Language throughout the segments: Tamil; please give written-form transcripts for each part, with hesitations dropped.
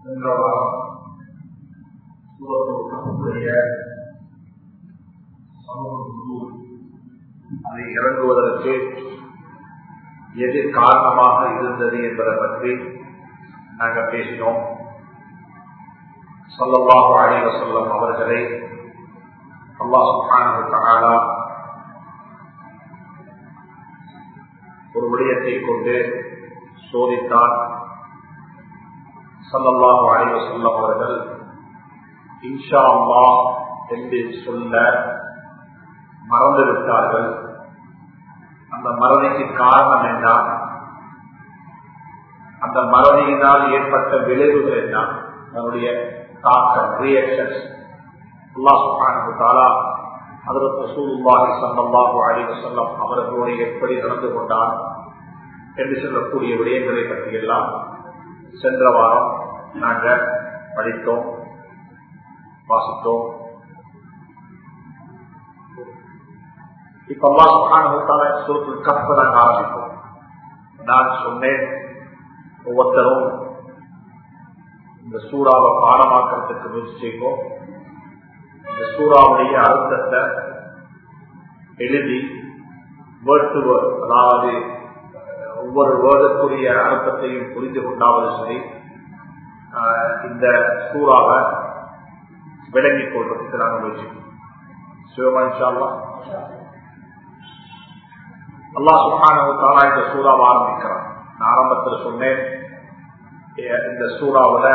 அதை இறங்குவதற்கு எது காரணமாக இருந்தது என்பதை பற்றி நாங்கள் பேசினோம். ஸல்லல்லாஹு அலைஹி வஸல்லம் அவர்களை அல்லாஹ் சுப்ஹானஹு வ தஆலா ஒரு விடயத்தை கொண்டு சோதித்தார். ஸல்லல்லாஹு அலைஹி வஸல்லம் அவர்கள் இன்ஷா அல்லாஹ் என்று சொல்ல மறந்துவிட்டார்கள். அந்த மறதிக்கு காரணம் என்ன, அந்த மறதியினால் ஏற்பட்ட விளைவுகள் என்ன, அதனுடைய தாக்கம், ரியாக்ஷன்ஸ் அல்லாஹ் சுப்ஹானஹு வ தஆலா ஹஜ்ரத் ரசூலுல்லாஹி ஸல்லல்லாஹு அலைஹி வஸல்லம் அவர்களோடு எப்படி நடந்து கொண்டார் என்று சொல்லக்கூடிய விடயங்களை பற்றியெல்லாம் சென்ற வாரம் நாங்கள் படித்தோம், வாசித்தோம். இப்ப அல்லாஹ் சுப்ஹானஹு வ தஆலா சூரத்துல் கஹ்ஃப் நாங்கள் ஆரம்பிப்போம். நான் சொன்னேன், ஒவ்வொருத்தரும் இந்த சூறாவை பாடமாக்கிறதுக்கு முயற்சி செய்வோம். இந்த சூறாவுடைய அர்த்தத்தை எழுதி வேர்ட் டு வேர்ட், அதாவது ஒவ்வொரு வேர்டுக்குரிய அர்த்தத்தையும் புரிந்து கொண்டாவது சரி, இந்த சூறாவை விளங்கிக் கொள்வதற்கு நாங்கள் முயற்சிப்போம். சிவமா இன்ஷா அல்லாஹ். அல்லாஹ் சுப்ஹானஹு வ தஆலா இந்த சூறாவை ஆரம்பிக்கிறான். நான் ஆரம்பத்தில் சொன்னேன், இந்த சூறாவுல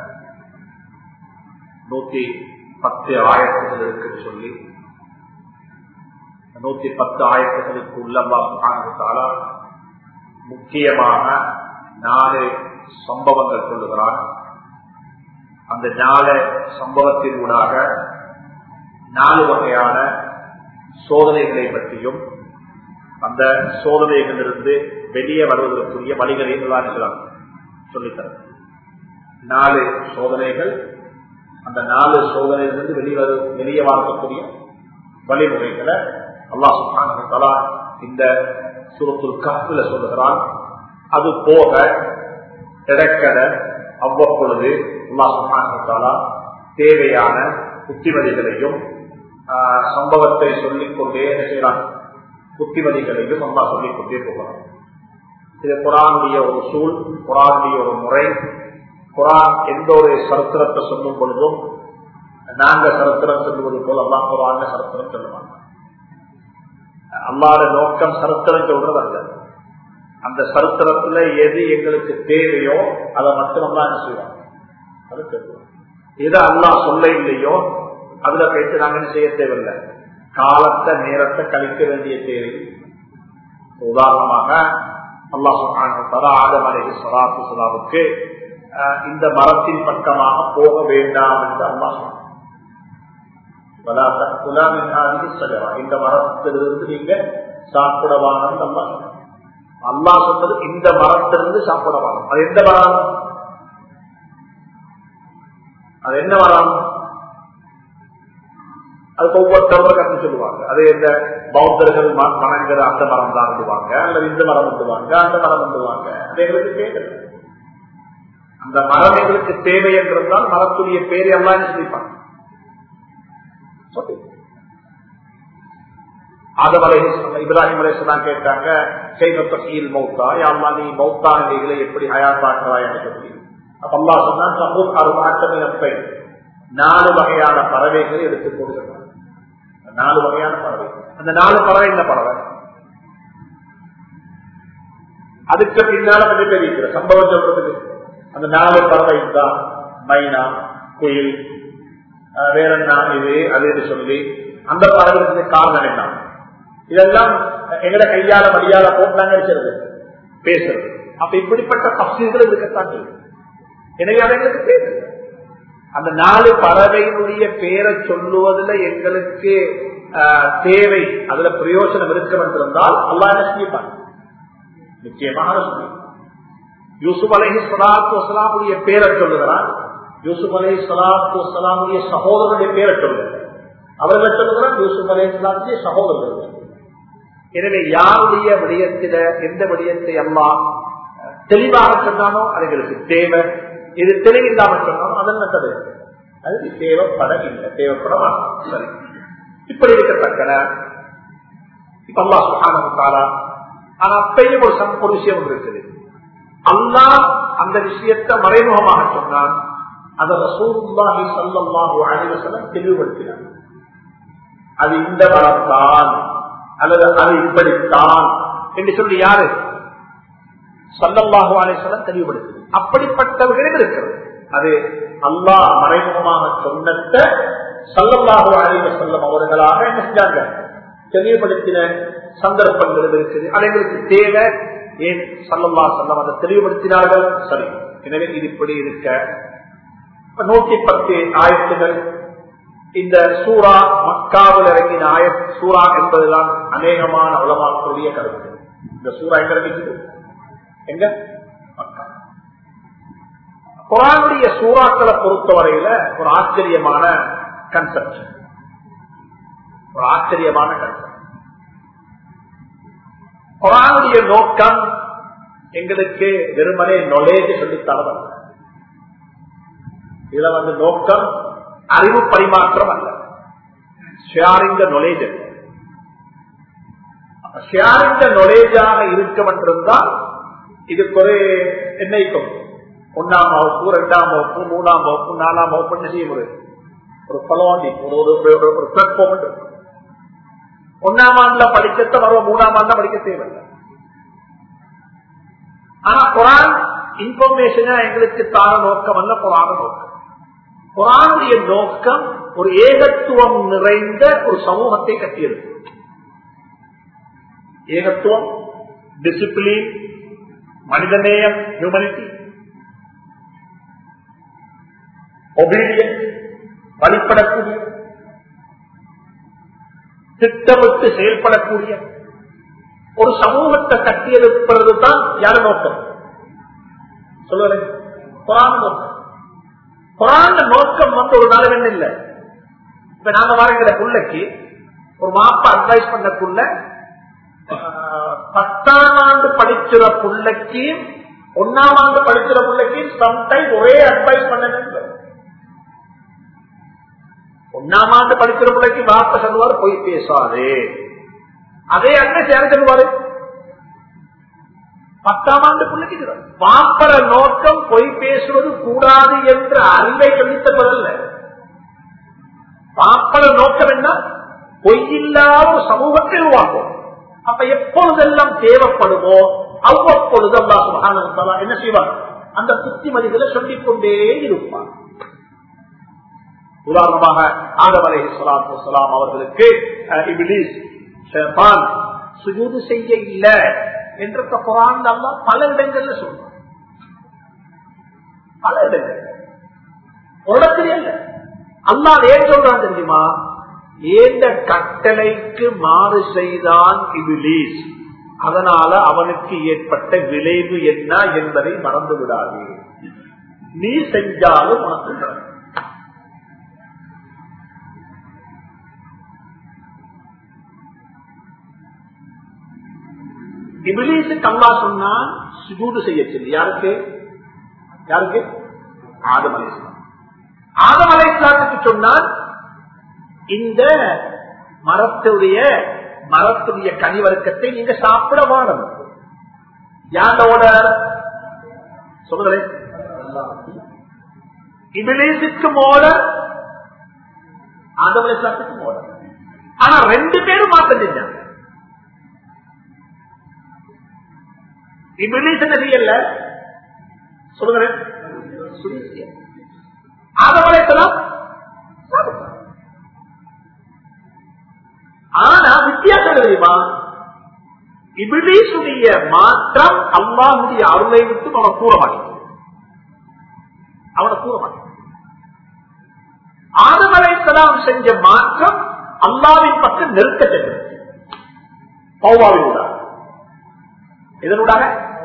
110 ஆயத்துகள் இருக்குன்னு சொல்லி, 110 ஆயத்துகளுக்கு உள்ள அல்லாஹ் சுப்ஹானஹு வ தஆலா முக்கியமாக 4 சம்பவங்கள் சொல்லுகிறான். அந்த 4 சம்பவத்தின் ஊடாக 4 வகையான சோதனைகளை பற்றியும் அந்த சோதனைகளிலிருந்து வெளியே வருவதற்குரிய வழிகளையும் சொல்லித்தர. 4 சோதனைகள், அந்த 4 சோதனையிலிருந்து வெளியே வரக்கூடிய வழிமுறைகளை அல்லாஹ் சுப்ஹானஹு வ தஆலா இந்த சூரத்துல் கஹ்ஃப்ல சொல்லுகிறான். அது போக கிடைக்கிற அவ்வப்பொழுது அல்லாஹ் சுப்ஹானஹு வ தஆலா தேவையான புத்திமதிகளையும் சம்பவத்தை சொல்லிக் கொண்டே செய்யறான். புத்திமதிகளையும் அல்லாஹ் சொல்லிக் கொண்டே போகிறான். இது குர்ஆனுடைய ஒரு சூழ், குர்ஆனுடைய ஒரு முறை. குர்ஆன் எந்த ஒரு சரித்திரத்தை சொல்லும் பொழுதும் நாங்க சரித்திரம் சொல்லுவது போல அல்லாஹ் குர்ஆன்ல சரித்திரம் சொல்லுவாங்க. அல்லாஹ்வுடைய நோக்கம் சரித்திரம் சொல்றது அல்ல. அந்த சரித்திரத்துல எது எங்களுக்கு தேவையோ அதை மட்டும் அல்லாஹ் என்ன செய்வாங்க, அது சொல்லுவாங்க. எதை அல்லாஹ் சொல்ல இல்லையோ அதுல பேச்சு நாங்க என்ன செய்ய தேவையில்லை, காலத்தை நேரத்தை கழிக்க வேண்டிய தேவை. உதாரணமாக அல்லாஹ் சுப்ஹானஹு வ தஆலா ஆதம் அலைஹிஸ்ஸலாத்து வஸ்ஸலாமுக்கு இந்த மரத்தின் பக்கமாக போக வேண்டாம் என்று அல்லாஹ் சொன்னார். இந்த மரத்திலிருந்து நீங்க சாப்பிடவான அல்லாஹ் சொன்னது, இந்த மரத்திலிருந்து சாப்பிடவான. அது எந்த மரம், அது என்ன மரம், அதுக்கு ஒவ்வொருத்தவங்க கற்று சொல்லுவாங்க. அது எந்த பௌத்தர்கள் வணங்குற அந்த மரம் தான் வந்துவாங்க, அல்லது இந்த மரம் வந்துவாங்க, அந்த மரம் வந்துவாங்க. அது எங்களுக்கு தேவை. அந்த மரம் எங்களுக்கு தேவை என்றிருந்தால் மரத்துடைய பேரை எல்லாம் சொல்லிப்பாங்க. ஆதம் அலைஹிஸ்ஸலாம் இப்ராஹிம் அலைஹிஸ்ஸலாம் கேட்டாங்க, கைஃபல் மௌத்தா, யா அல்லாஹ் நீ மௌத்தா நிலைகளை எப்படி ஹயாத்தாக்குறாய் என்று சொல்லி. அப்ப அல்லாஹ் சொன்னான், 4 வகையான பறவைகளை எடுத்துக் கொடுக்கிறார். 4 வகையான பறவை. அந்த 4 பறவை என்ன பறவை, அதுக்கு பின்னால கொஞ்சம் தெரிவிக்கிற சம்பவம் சொல்றதுக்கு அந்த 4 பறவை தான் மைனா, குயில், வேற என்ன இது அது சொல்லி அந்த பறவைக்கு காரணம் என்ன, இதெல்லாம் எங்கட கையால வழியால போட்டாங்க பேசுறது. அப்ப இப்படிப்பட்ட தஃசீர்கள் இருக்கத்தான் செய்யும். எனவே அது எங்களுக்கு பேசுறது. அந்த 4 பறவையினுடைய பேரை சொல்லுவதில் எங்களுக்கு தேவை, அதுல பிரயோஜனம் இருக்க வந்திருந்தால் அல்லாஹ் என்ன செய்வாங்க, நிச்சயமாக சொல்லுவாங்க. யூசுப் அலைஹிஸ்ஸலாத்து வஸ்ஸலாமுடைய பேரை சொல்லுகிறார். யூசுப் அலைஹிஸ்ஸலாத்து வஸ்ஸலாமுடைய சகோதரனுடைய பேரை சொல்லுகிறார். அவர்களை சொல்லுகிறார் யூசுப் அலைஹிஸ்ஸலாமுடைய சகோதரர்கள். எனவே யாருடைய விடயத்தில எந்த விடயத்தை அல்லாஹ் தெளிவாக சொன்னானோ அது எங்களுக்கு தேவை. இது தெளிவில்லாமல் சொன்னாலும் அதன் நல்லது, அது தேவைப்பட இல்லை, தேவைப்பட மாட்டோம். சரி, இப்படி இருக்கத்தக்கன இப்ப அல்லாஹ் சுப்ஹானஹு வ தஆலா ஆனா அப்பையும் ஒரு விஷயம் இருக்குது. அல்லாஹ் அந்த விஷயத்தை மறைமுகமாக சொன்னான், அதை ரசூலுல்லாஹி ஸல்லல்லாஹு அலைஹி வஸல்லம் தெளிவுபடுத்தினார். அது இந்த மரம்தான் அல்லது அது இப்படித்தான் என்று சொல்லி யாரு? ஸல்லல்லாஹு அலைஹி வஸல்லம் தெளிவுபடுத்தி. அப்படிப்பட்டவர்களும் இருக்கிறது. அது அல்லாஹ் மறைமுகமாக சொன்னதை ஸல்லல்லாஹு அலைஹி வஸல்லம் அவர்களாக என்ன செஞ்சாங்க? தெளிவுபடுத்தின சந்தர்ப்பங்கள் இருக்குது. அனைவருக்கு தேவை. ஏன் ஸல்லல்லாஹு அலைஹி வஸல்லம் அதை தெளிவுபடுத்தினார்கள்? சரி, எனவே இது இப்படி இருக்க 110 ஆயத்துகள் இந்த சூரா மக்காவில் இறங்கின ஆயத் சூரா என்பதுதான் அநேகமான உலமாக்களுடைய கருத்து. இந்த சூரா எங்க இருக்குது? எங்க? மக்கா. குர்ஆனுடைய சூறாக்களை பொறுத்தவரையில ஒரு ஆச்சரியமான கன்செப்ட், ஒரு ஆச்சரியமான கன்செப்ட். குர்ஆனுடைய நோக்கம் எங்களுக்கு வெறுமனே நாலேஜ் சொல்லித்தரவல்ல. இதுல நோக்கம் அறிவு பரிமாற்றம் அல்ல, sharing the knowledge. Sharing the நாலேஜாக இருக்கும் என்றிருந்தால் இதுக்கு ஒரு என்னைக்கும் 1ஆம் வகுப்பு, 2ஆம் வகுப்பு, 3ஆம் வகுப்பு, 4ஆம் வகுப்பு என்ன செய்ய ஒரு பலவாண்டி ஒரு பிளாட்ஃபார்ம் இருக்கு. 1ஆம் ஆண்டுல படிக்கத்தை வரும் 3ஆம் ஆண்டுல படிக்க தேவையில்லை. ஆனா குர்ஆன் இன்ஃபர்மேஷனை எங்களுக்கு தார நோக்கம் அல்ல, குர்ஆன் நோக்கம். குர்ஆனுடைய நோக்கம் ஒரு ஏகத்துவம் நிறைந்த ஒரு சமூகத்தை கட்டியது. ஏகத்துவம், டிசிப்ளின், மனிதநேயம், ஹியூமனிட்டி, ஒபீடியன்ஸ், வழிபடக்கூடிய, திட்டமிட்டு செயல்படக்கூடிய ஒரு சமூகத்தை கட்டியெழுப்பது தான் யார நோக்கம்? சொல்லுவேன், குர்ஆன் நோக்கம். குர்ஆன் நோக்கம் ஒரு நாள் இல்ல. இப்ப நாங்க வாரங்கிற பிள்ளைக்கு ஒரு மாப்பா அட்வைஸ் பண்ணக்குள்ள 10ஆம் ஆண்டு படிக்கிற பிள்ளைக்கு 1ஆம் ஆண்டு படிக்கிற பிள்ளைக்கு சம்டைம் ஒரே அட்வைஸ் பண்ண. 1ஆம் ஆண்டு படிக்கிற பிள்ளைக்கு மாப்பா சொல்லுவார் போய் பேசாது, அதே அட்வைஸ் யாரு சொல்லுவாரு? 10ஆம் ஆண்டு பிள்ளைக்கு மாப்பர நோக்கம் பொய் பேசுவது கூடாது என்ற அறிவை சொல்லித்தல்ல. மாப்பர நோக்கம் என்ன? பொய்யில்லாத ஒரு சமூகத்தை உருவாக்கும். அப்ப எப்பொழுதெல்லாம் தேவைப்படுமோ அவ்வப்பொழுது அல்லாஹ் சுப்ஹானஹு வ தஆலா என்ன செய்வார்? அந்த புத்திமதிகளை சொல்லிக் கொண்டே இருப்பார். உதாரணமாக ஆதம் அலைஹிஸ்ஸலாத்து வஸ்ஸலாம் அவர்களுக்கு இப்லீஸ் ஷைத்தான் சுஜூது செய்ய இல்லை என்று குர்ஆன் அல்லாஹ் பல இடங்கள்ல சொல்றார். பல இடங்கள் ஒரு இடத்துல இல்ல. அல்லாஹ் ஏன் சொல்றான் தெரியுமா? ஏந்த கட்டளைக்கு மாறு செய்தான் இப்லீஸ், அதனால அவனுக்கு ஏற்பட்ட விளைவு என்ன என்பதை மறந்து விடாது. நீ செஞ்சாலும் உனக்கு இப்லீஸுக்கு அல்லாஹ் சொன்னான் சுஜூது செய்ய சொல்லி. யாருக்கு? யாருக்கு? ஆதம் அலைஹிஸ்ஸலாம். ஆதம் அலைஹிஸ்ஸலாத்துக்கு சொன்னான் இந்த மரத்துடைய கனிவர்க்கத்தை நீங்க சாப்பிட வாழும். யாரோட சொல்லுங்களேன்? இப்லீஸுக்கு மோடர், ஆதம் அலைஹிஸ்ஸலாத்துக்கு மோடர். ஆனா 2 பேரும் மாற்றம் செஞ்சாங்க. இப்லீஸ் என்ன செய்யல? சொல்லுங்க. ஆதம் அலைஹிஸ்ஸலாம் ஆனா வித்தியாசம் தெரியுமா? இப்லீசுடைய மாற்றம் அல்லாஹ்வுடைய அருளை விட்டு அவனை கூற மாட்டேன். ஆதம் அலைஹிஸ்ஸலாம் செஞ்ச மாற்றம் அல்லாஹ்வின் பக்கம் நெருக்கத்தை தௌபாவின் இதனூடாக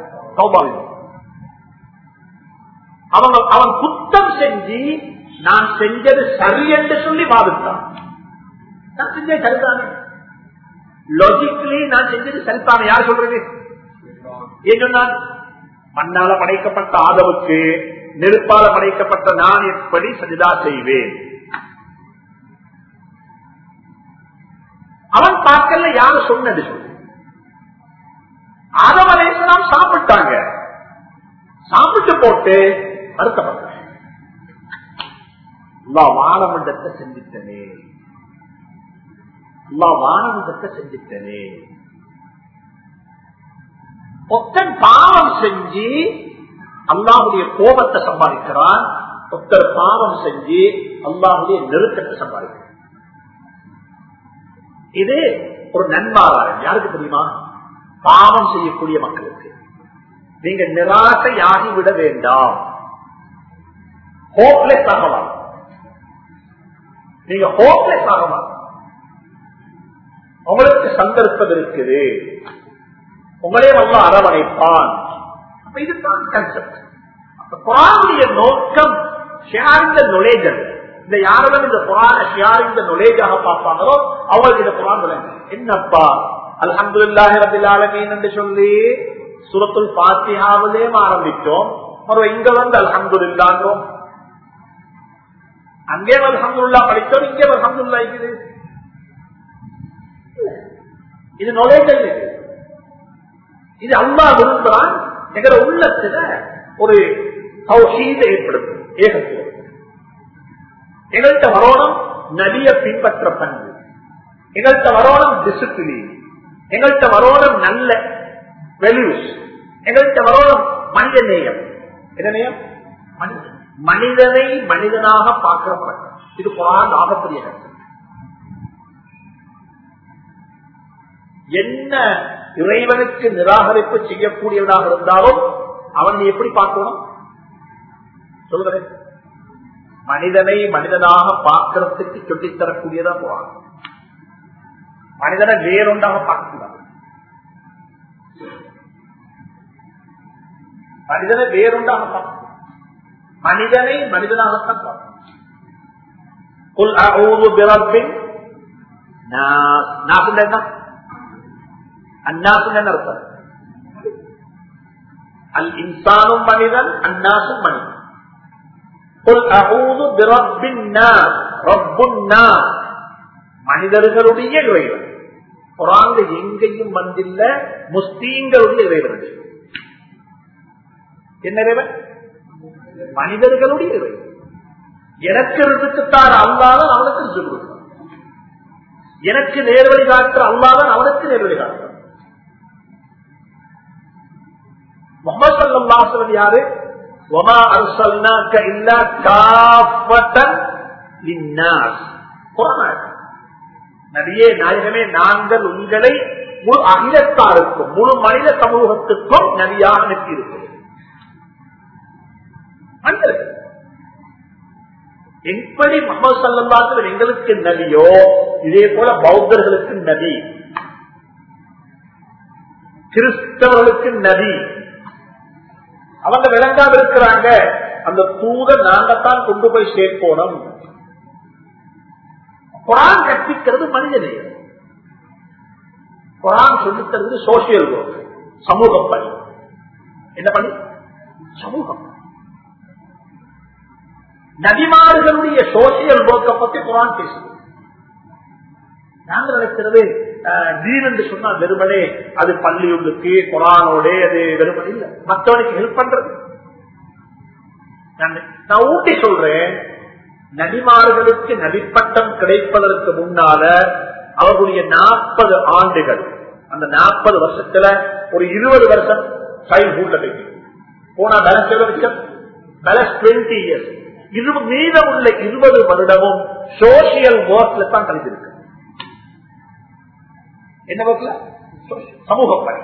அவன் குத்தம் செஞ்சு நான் செஞ்சது சரி என்று சொல்லி வாதித்தான். நான் செஞ்சது சரிதானே, லாஜிக்கலி நான் செஞ்சது சரிதானே. யார் சொல்றது? ஏன் சொன்னான்? மண்ணால படைக்கப்பட்ட ஆதமுக்கு நெருப்பால படைக்கப்பட்ட நான் எப்படி சஜிதா செய்வேன்? அவன் பார்க்கல யாரு சொன்னது சொல்லு. ஆதம் அலைஹிஸ்ஸலாம் சாப்பிட்டாங்க, சாப்பிட்டு போட்டு வருத்தப்பட்டாங்க. அல்லாஹ் வானமண்டத்தை செஞ்சிட்டனே, அல்லாஹ் வானமண்டத்தை செஞ்சிட்டனே. ஒத்தன் பாவம் செஞ்சு அல்லாஹ்வுடைய கோபத்தை சம்பாதிக்கிறான், ஒருத்தர் பாவம் செஞ்சு அல்லாஹ்வுடைய நெருக்கத்தை சம்பாதிக்கிறான். இது ஒரு நன்மாராயம். யாருக்கு தெரியுமா? பாவம் செய்யக்கூடிய மக்களுக்கு. நீங்க நிராசையாகி விட வேண்டாம், ஹோப்லெஸ் ஆகலாம். நீங்க ஹோப்லெஸ் ஆகலாம். உங்களுக்கு சந்தர்ப்பம் இருக்குது, உங்களே வந்து அரவணைப்பான். இதுதான் கான்செப்ட். குர்ஆனுடைய நோக்கம் ஷேரிங் தி நாலேஜ். இந்த யாரெல்லாம் இந்த குர்ஆனை ஷேரிங் தி நாலேஜாக பார்ப்பாங்களோ அவங்களுக்கு இந்த குர்ஆன் விளங்கும். என்னப்பா அல்ஹம்துலில்லாஹி ரப்பில் ஆலமீன் என்று சொல்லி சூரத்துல் ஃபாத்திஹாவிலே ஆரம்பிச்சோம், மறுபடியும் இங்க வந்து அல்ஹம்துலில்லாஹ்ன்றோம். அங்கே அல்ஹம்துலில்லாஹ் படிச்சோம், இங்கே அல்ஹம்துலில்லாஹ் இருக்குது. இது நாலேஜ் இல்லை, இது அல்லாஹ் விரும்புகிறான். எங்களோட உள்ளத்துல ஒரு தௌஹீதை ஏற்படுத்தும், ஏகத்துவம். எங்கள்கிட்ட வரணும் நபியை பின்பற்ற பண்பு, எங்கள்கிட்ட வரணும் டிசிப்ளின், எங்கள்கிட்ட வரணும் நல்ல வேல்யூஸ், எங்கள்கிட்ட வரணும் மனித நேயம். என்ன நேயம்? மனிதனை மனிதனாக பார்க்கிற பழக்கம். இது குர்ஆன் ஆகக்கூடிய கருத்து. என்ன இறைவனுக்கு நிராகரிப்பு செய்யக்கூடியவனாக இருந்தாலும் அவன் எப்படி பார்க்கணும் சொல்லுகிறேன்? மனிதனை மனிதனாக பார்க்கறதுக்கு சொல்லித்தரக்கூடியதா போவாங்க. மனிதனை வேறொன்றாக பார்க்கிறாங்க, மனிதனை வேறொன்றாக பார்க்க, மனிதனை மனிதனாகத்தான் பார்க்கணும். குல் அஊது பிரப்பின் நாஸ். நாஸ் என்ன? அன்னாசும் என்ன அர்த்தம்? அல் இன்சானும் மனிதன், அன்னாசும் மனிதன். குல் அஊது பிரப்பின் நாஸ், ரப்புன் நாஸ், மனிதர்களுடைய இறைவன். குர்ஆன்ல எங்கேயும் வந்தில்ல முஸ்லிம்களுடைய இறைவன். என்ன இறைவன்? மனிதர்களுடைய இறைவன். எனக்கு ரிஸ்க்குத்தான் அல்லாஹ் அவனுக்கு சொல்லுவான், எனக்கு நேர்வழி காட்டுற அல்லாஹ் அவனுக்கு நேர்வழி காட்டுறான். முஹம்மது ஸல்லல்லாஹு அலைஹி வஸல்லம் யாரு? வமா அர்ஸல்னாக இல்லா காஃபத்தன் லின்னாஸ். குர்ஆன் நபியே நாயகமே, நாங்கள் உங்களை முழு அகிலத்தாருக்கும் முழு மனித சமூகத்துக்கும் நபியாக அனுப்பியிருக்கிறோம். எப்படி முஹம்மது ஸல்லல்லாஹு அலைஹி வஸல்லம் எங்களுக்கு நபியோ இதே போல பௌத்தர்களுக்கு நபி, கிறிஸ்தவர்களுக்கு நபி. அவங்க விளங்காம இருக்கிறாங்க, அந்த தூத நாங்கத்தான் கொண்டு போய் சேர்க்கணும். குர்ஆன் கற்பிக்கிறது மனிதநேயம், குர்ஆன் சொல்லித் தருவது சோசியல் ஒர்க், சமூக பணி. என்ன பணி? சமூகம். நபிமார்களுடைய சோசியல் ஒர்க்கை பத்தி குர்ஆன் பேசுது. நாங்கள் நினைக்கிறது தீன் என்று சொன்னா வெறுமனே அது பள்ளியுள்ளுக்கு குர்ஆனோட அது வெறுமனே இல்ல, மற்றவனுக்கு ஹெல்ப் பண்றது. நான் ஊட்டி சொல்றேன், நபிமார்களுக்கு நபிப்பட்டம் கிடைப்பதற்கு முன்னால அவர்களுடைய 40 ஆண்டுகள், அந்த 40 வருஷத்துல ஒரு 20 வருஷம் சைல்ட்ஹுட்ல போயிட்டு போனா பேலன்ஸ் எவ்வளவு வருஷம்? Balance 20 years. மீதம் உள்ள 20 வருடமும் சோசியல் ஒர்க்ல தான் கழித்திருக்கு. என்ன ஒர்க்ல? சமூக பணி.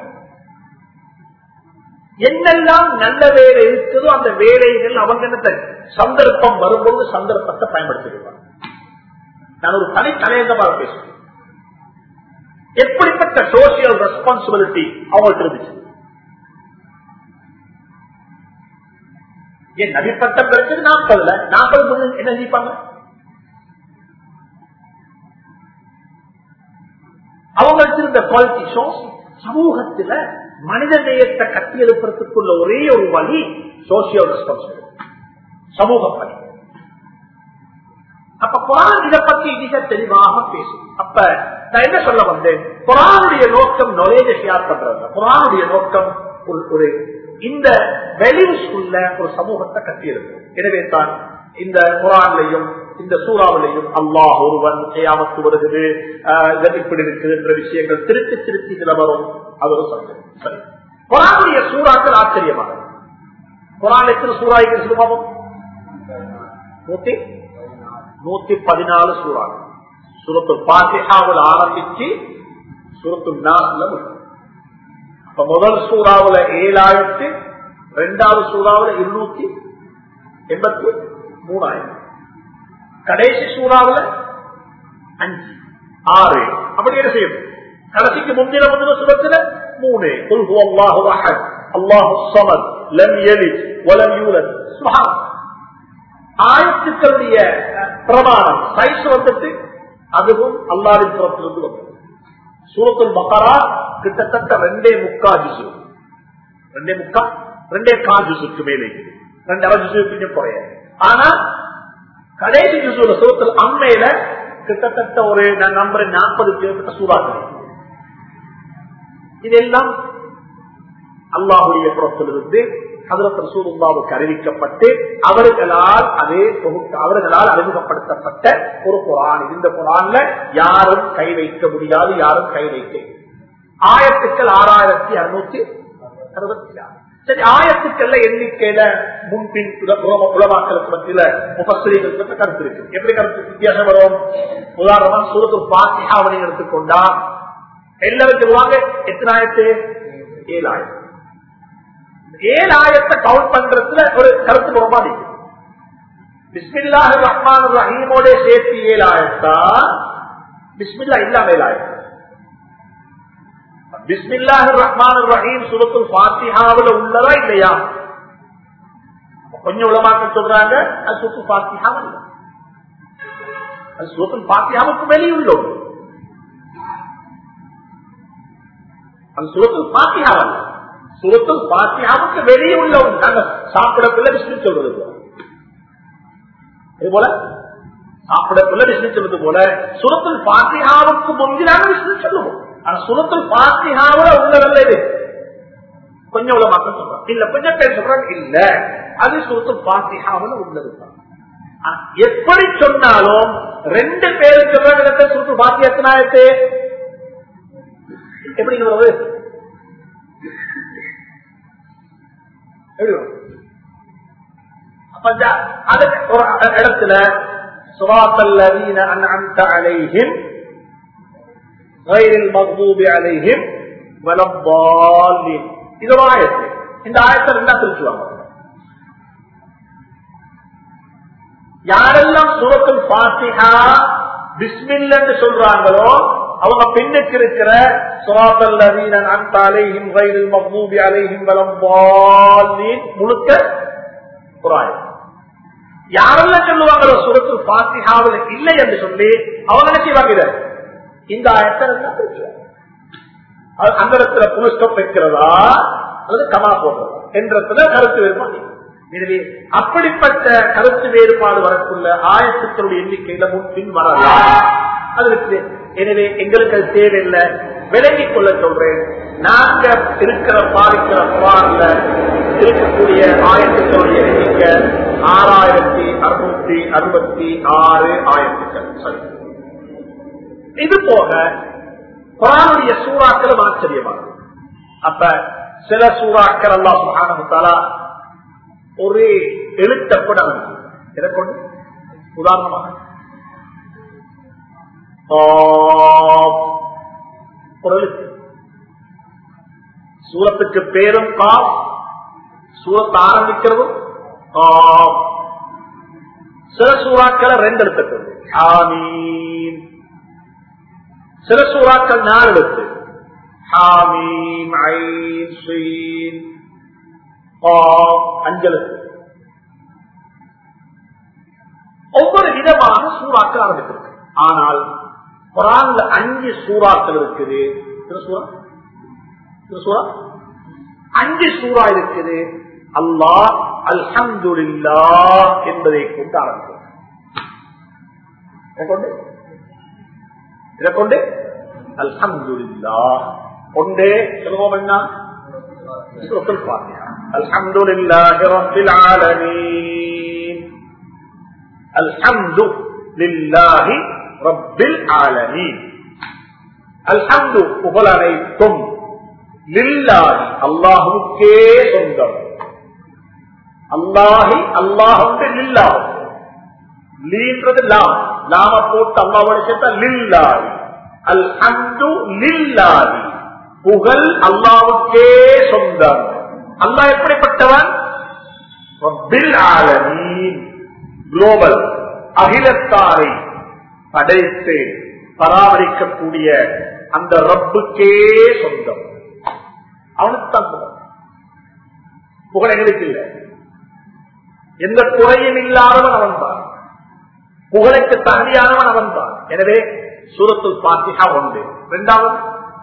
என்னெல்லாம் நல்ல வேலை இருக்குதோ அந்த வேலைகள் அவங்க சந்தர்ப்பம் வரும்போது சந்தர்ப்பத்தை பயன்படுத்திடுவாங்க. நான் ஒரு தனி தலையங்கமாக பேசுவேன், எப்படிப்பட்ட சோசியல் ரெஸ்பான்சிபிலிட்டி அவங்களுக்கு இருந்துச்சு. என் நபிப்பட்டம் கிடைச்சது 40 என்ன செய்ப்பாங்க? அவங்களுக்கு இருந்த குவாலிட்டி சமூகத்தில் மனித நேயத்தை கட்டியெழுப்புறதுக்குள்ள ஒரே ஒரு வழி சோசியல் ரெஸ்பான்சிபிலிட்டி. சமூக பணி. அப்ப குர்ஆன் இதை பத்தி மிக தெளிவாக பேசும். அப்ப நான் என்ன சொல்ல வந்தேன், குர்ஆனுடைய நோக்கம் நாலேஜ் ஷேர் பண்றது. குர்ஆனுடைய நோக்கம் ஒரு இந்த வேல்யூஸ் உள்ள ஒரு சமூகத்தை கட்டியிருக்கும். எனவே தான் இந்த குர்ஆன்லையும் இந்த சூறாவிலையும் அல்லாஹ் ஒருவன் கியாமத்து வருகிறது, இப்படி இருக்குது என்ற விஷயங்கள் திருத்தி திருத்தி நிலவரும். அது ஒரு சந்தேகம். சரி, குர்ஆனுடைய சூறாக்கள் ஆச்சரியமாக. குர்ஆன் எத்தனை சூறாக்கள் சொல்லுவோம்? 114 சூறாக்கள். சூரத்துல் ஃபாத்திஹாவுல ஆரம்பிச்சு சூரத்துல் நாஸ்ல முடியும். அப்ப முதல் சூறாவுல 7000, இரண்டாவது சூறாவுல 283, கடைசி சூறாவுல 5, 6. அப்படி என்ன செய்யும்? கடைசிக்கு முந்தின சூரத்துல 3. குல் ஹுவல்லாஹு அஹத் அல்லாஹுஸ் ஸமத் லம் யலித் வலம் யூலத். சுப்ஹானல்லாஹ். ஆயத்துக்களுடைய பிரமாணம் சைஸ் வந்துட்டு அதுவும் அல்லாஹ்வின் புறத்திலிருந்து வந்தது. சூரத்துல் பக்ரா கிட்டத்தட்ட 2.25 ஜுஸு, 2.25 ஜுஸுக்கு மேலே, 2.5 ஜுஸுக்கு குறைய. ஆனா கடைசி ஜுஸுல சூரத்துல் அம்மையில கிட்டத்தட்ட ஒரு நான் நம்புறேன் 40 கிலோமீட்டர் சூறாக்கள். இதெல்லாம் அல்லாஹ்வுடைய புறத்திலிருந்து ஹஜ்ரத் ரசூலுல்லாஹ்வுக்கு அறிவிக்கப்பட்டு அவர்களால் அறிமுகப்படுத்தப்பட்ட ஒரு குர்ஆன். இந்த குர்ஆன்ல யாரும் கை வைக்க முடியாது, யாரும் கை வைக்க. ஆயத்துக்கள் 6666. சரி, ஆயத்துக்கள்ல எண்ணிக்கையில முன்பின் உலமாக்களுக்கு மத்தியில முஃபஸ்ஸிரீன்களுக்கு கருத்து இருக்கு. எப்படி கருத்து வித்தியாசம் வரும்? உதாரணமா சூரத்துல் ஃபாத்திஹாவை எடுத்துக்கொண்டா எல்லாரும் சொல்லுவாங்க எத்தனை ஆயத்து? 7 ஆயத்து. 7 ஆயத்தை கவுண்ட் பண்றதுல ஒரு கருத்து போமாதி. பிஸ்மில்லாஹிர் ரஹ்மானிர் ரஹீமோட சேர்த்து 7 ஆயத்தா, பிஸ்மில்லா இல்லாம 7 ஆயத்து. பிஸ்மில்லாஹிர் ரஹ்மானிர் ரஹீம் சூரத்துல் ஃபாத்திஹாவுல உள்ளதா இல்லையா? கொஞ்சம் உலமாக்கள் சொல்றாங்க அது சூரத்துல் ஃபாத்திஹா இல்ல, அது சூரத்துல் ஃபாத்திஹாவுக்கு வெளியே உள்ளது. அது சூரத்துல் ஃபாத்திஹா இல்ல, சூரத்துல் ஃபாத்திஹாவுக்கு வெளியே உள்ளவங்க. நாங்க சாப்பிடக்குள்ள பிஸ்மில் சொல்றது போல, அதுபோல சாப்பிடக்குள்ள பிஸ்மில் சொல்றது போல சூரத்துல் ஃபாத்திஹாவுக்கு முந்தினாங்க பிஸ்மில் சொல்லுவோம். ஆனா சூரத்துல் ஃபாத்திஹாவுல உள்ளதல்ல இது. கொஞ்சம் உள்ள மக்கள் சொல்றாங்க இல்ல, கொஞ்சம் பேர் சொல்றாங்க இல்ல, அது சூரத்துல் ஃபாத்திஹாவுல உள்ளதுதான். எப்படி சொன்னாலும் 2 பேரும் சொல்றாங்க சூரத்துல் ஃபாத்திஹா எத்தனை ஆயத்து? எப்படி வருது? இடத்துல சுராத்தல்லதீன அன்அம்த அலைஹிம் கைரில் மக்தூபி அலைஹிம் வலத்தாலின். இது ஆயத்து. இந்த ஆயத்தை 2 பிரிச்சுவாங்க. யாரெல்லாம் சூரத்துல் ஃபாத்திஹா பிஸ்மில்லாஹ் சொல்றாங்களோ அவங்க பின்னுக்கு இருக்கிற சுராத்தல்லதீன அன்அம்த அலைஹிம் கைரில் மக்தூபி அலைஹிம் வலத்தாலின் முழுக்க குர்ஆன். யாரெல்லாம் சொல்லுவாங்களோ சூரத்துல் ஃபாத்திஹாவுல இல்லை என்று சொல்லி அவங்க என்ன செய்வாங்க? இந்த ஆயத்தை அந்த இடத்துல புனஸ்டப் வைக்கிறதா அல்லது கமா போடுறதா என்றதுல கருத்து வேறுபாடு. எனவே அப்படிப்பட்ட கருத்து வேறுபாடு வரக்குள்ள ஆயத்துக்களுடைய எண்ணிக்கையில முன்பின் வரலாம். அது இருக்கு. எனவே எங்களுக்கு அது தேவையில்லை, விளங்கிக் கொள்ள சொல்றேன். நாங்க இருக்கிற பாதிக்கிற குர்ஆன்ல இருக்கக்கூடிய ஆயத்துக்களுடைய எண்ணிக்கை 6666 ஆயத்துக்கள். சரி, இது போக குர்ஆனுடைய சூறாக்களும் ஆச்சரியமானது. அப்ப சில சூறாக்கள் அல்லாஹ் சுப்ஹானஹு வ தஆலா ஒரு எழுத்த கூட இதை கொண்டு உதாரணமாக ஒரு எழுத்து சூரத்துக்கு பேரும் காப், சூரத்தை ஆரம்பிக்கிறதும் சில சூறாக்களை 2 எழுத்துக்கள் ஹாமீம், சில சூறாக்கள் 4 எழுத்து ஹாமீம் ஐன் சீன் காப் 5 எழுத்து. ஒவ்வொரு விதமான சூறாக்கள் ஆரம்பித்திருக்கு. ஆனால் குர்ஆன்ல 5 சூறாக்கள் இருக்குது. 5 சூறா இருக்குது. அல்லாஹ் அல்ஹம்துலில்லாஹ் என்பதை கொண்டு ஆரம்பிக்கும். இதற்கொண்டு அல்ஹம்துலில்லாஹ் கொண்டே சொல்லுவோம். என்ன சூரத்துல் ஃபாத்திஹா. அல்ஹம்துலில்லாஹி ரப்பில் ஆலமீன். அல்ஹம்துலில்லாஹி ரப்பில் ஆலமீன். அல்ஹம்து புகழ் அனைத்தும் லில்லாஹி அல்லாஹுக்கே சொந்தம். அல்லாஹி அல்லாஹுக்கு லில்லாஹ். லீன்றது லாம், லாம போட்டு அல்லாஹ்வோட சேர்த்தா லில்லாஹி. அல்ஹம்து லில்லாஹி புகழ் அல்லாஹ்வுக்கே சொந்தம். அல்லாஹ் எப்படிப்பட்டவன்? ரப்பில் ஆலமீன், குளோபல் அகிலத்தாரை படைத்து பராமரிக்கக்கூடிய அந்த ரப்புக்கே சொந்தம். அவனுக்கு தான் புகழ். புகழ் எங்களுக்கு இல்லை. எந்த குறையும் இல்லாதவன் அவன் தான். புகழுக்கு தகுதியானவன் அவன் தான். எனவே சூரத்துல் ஃபாத்திஹா ஒன்று. இரண்டாவது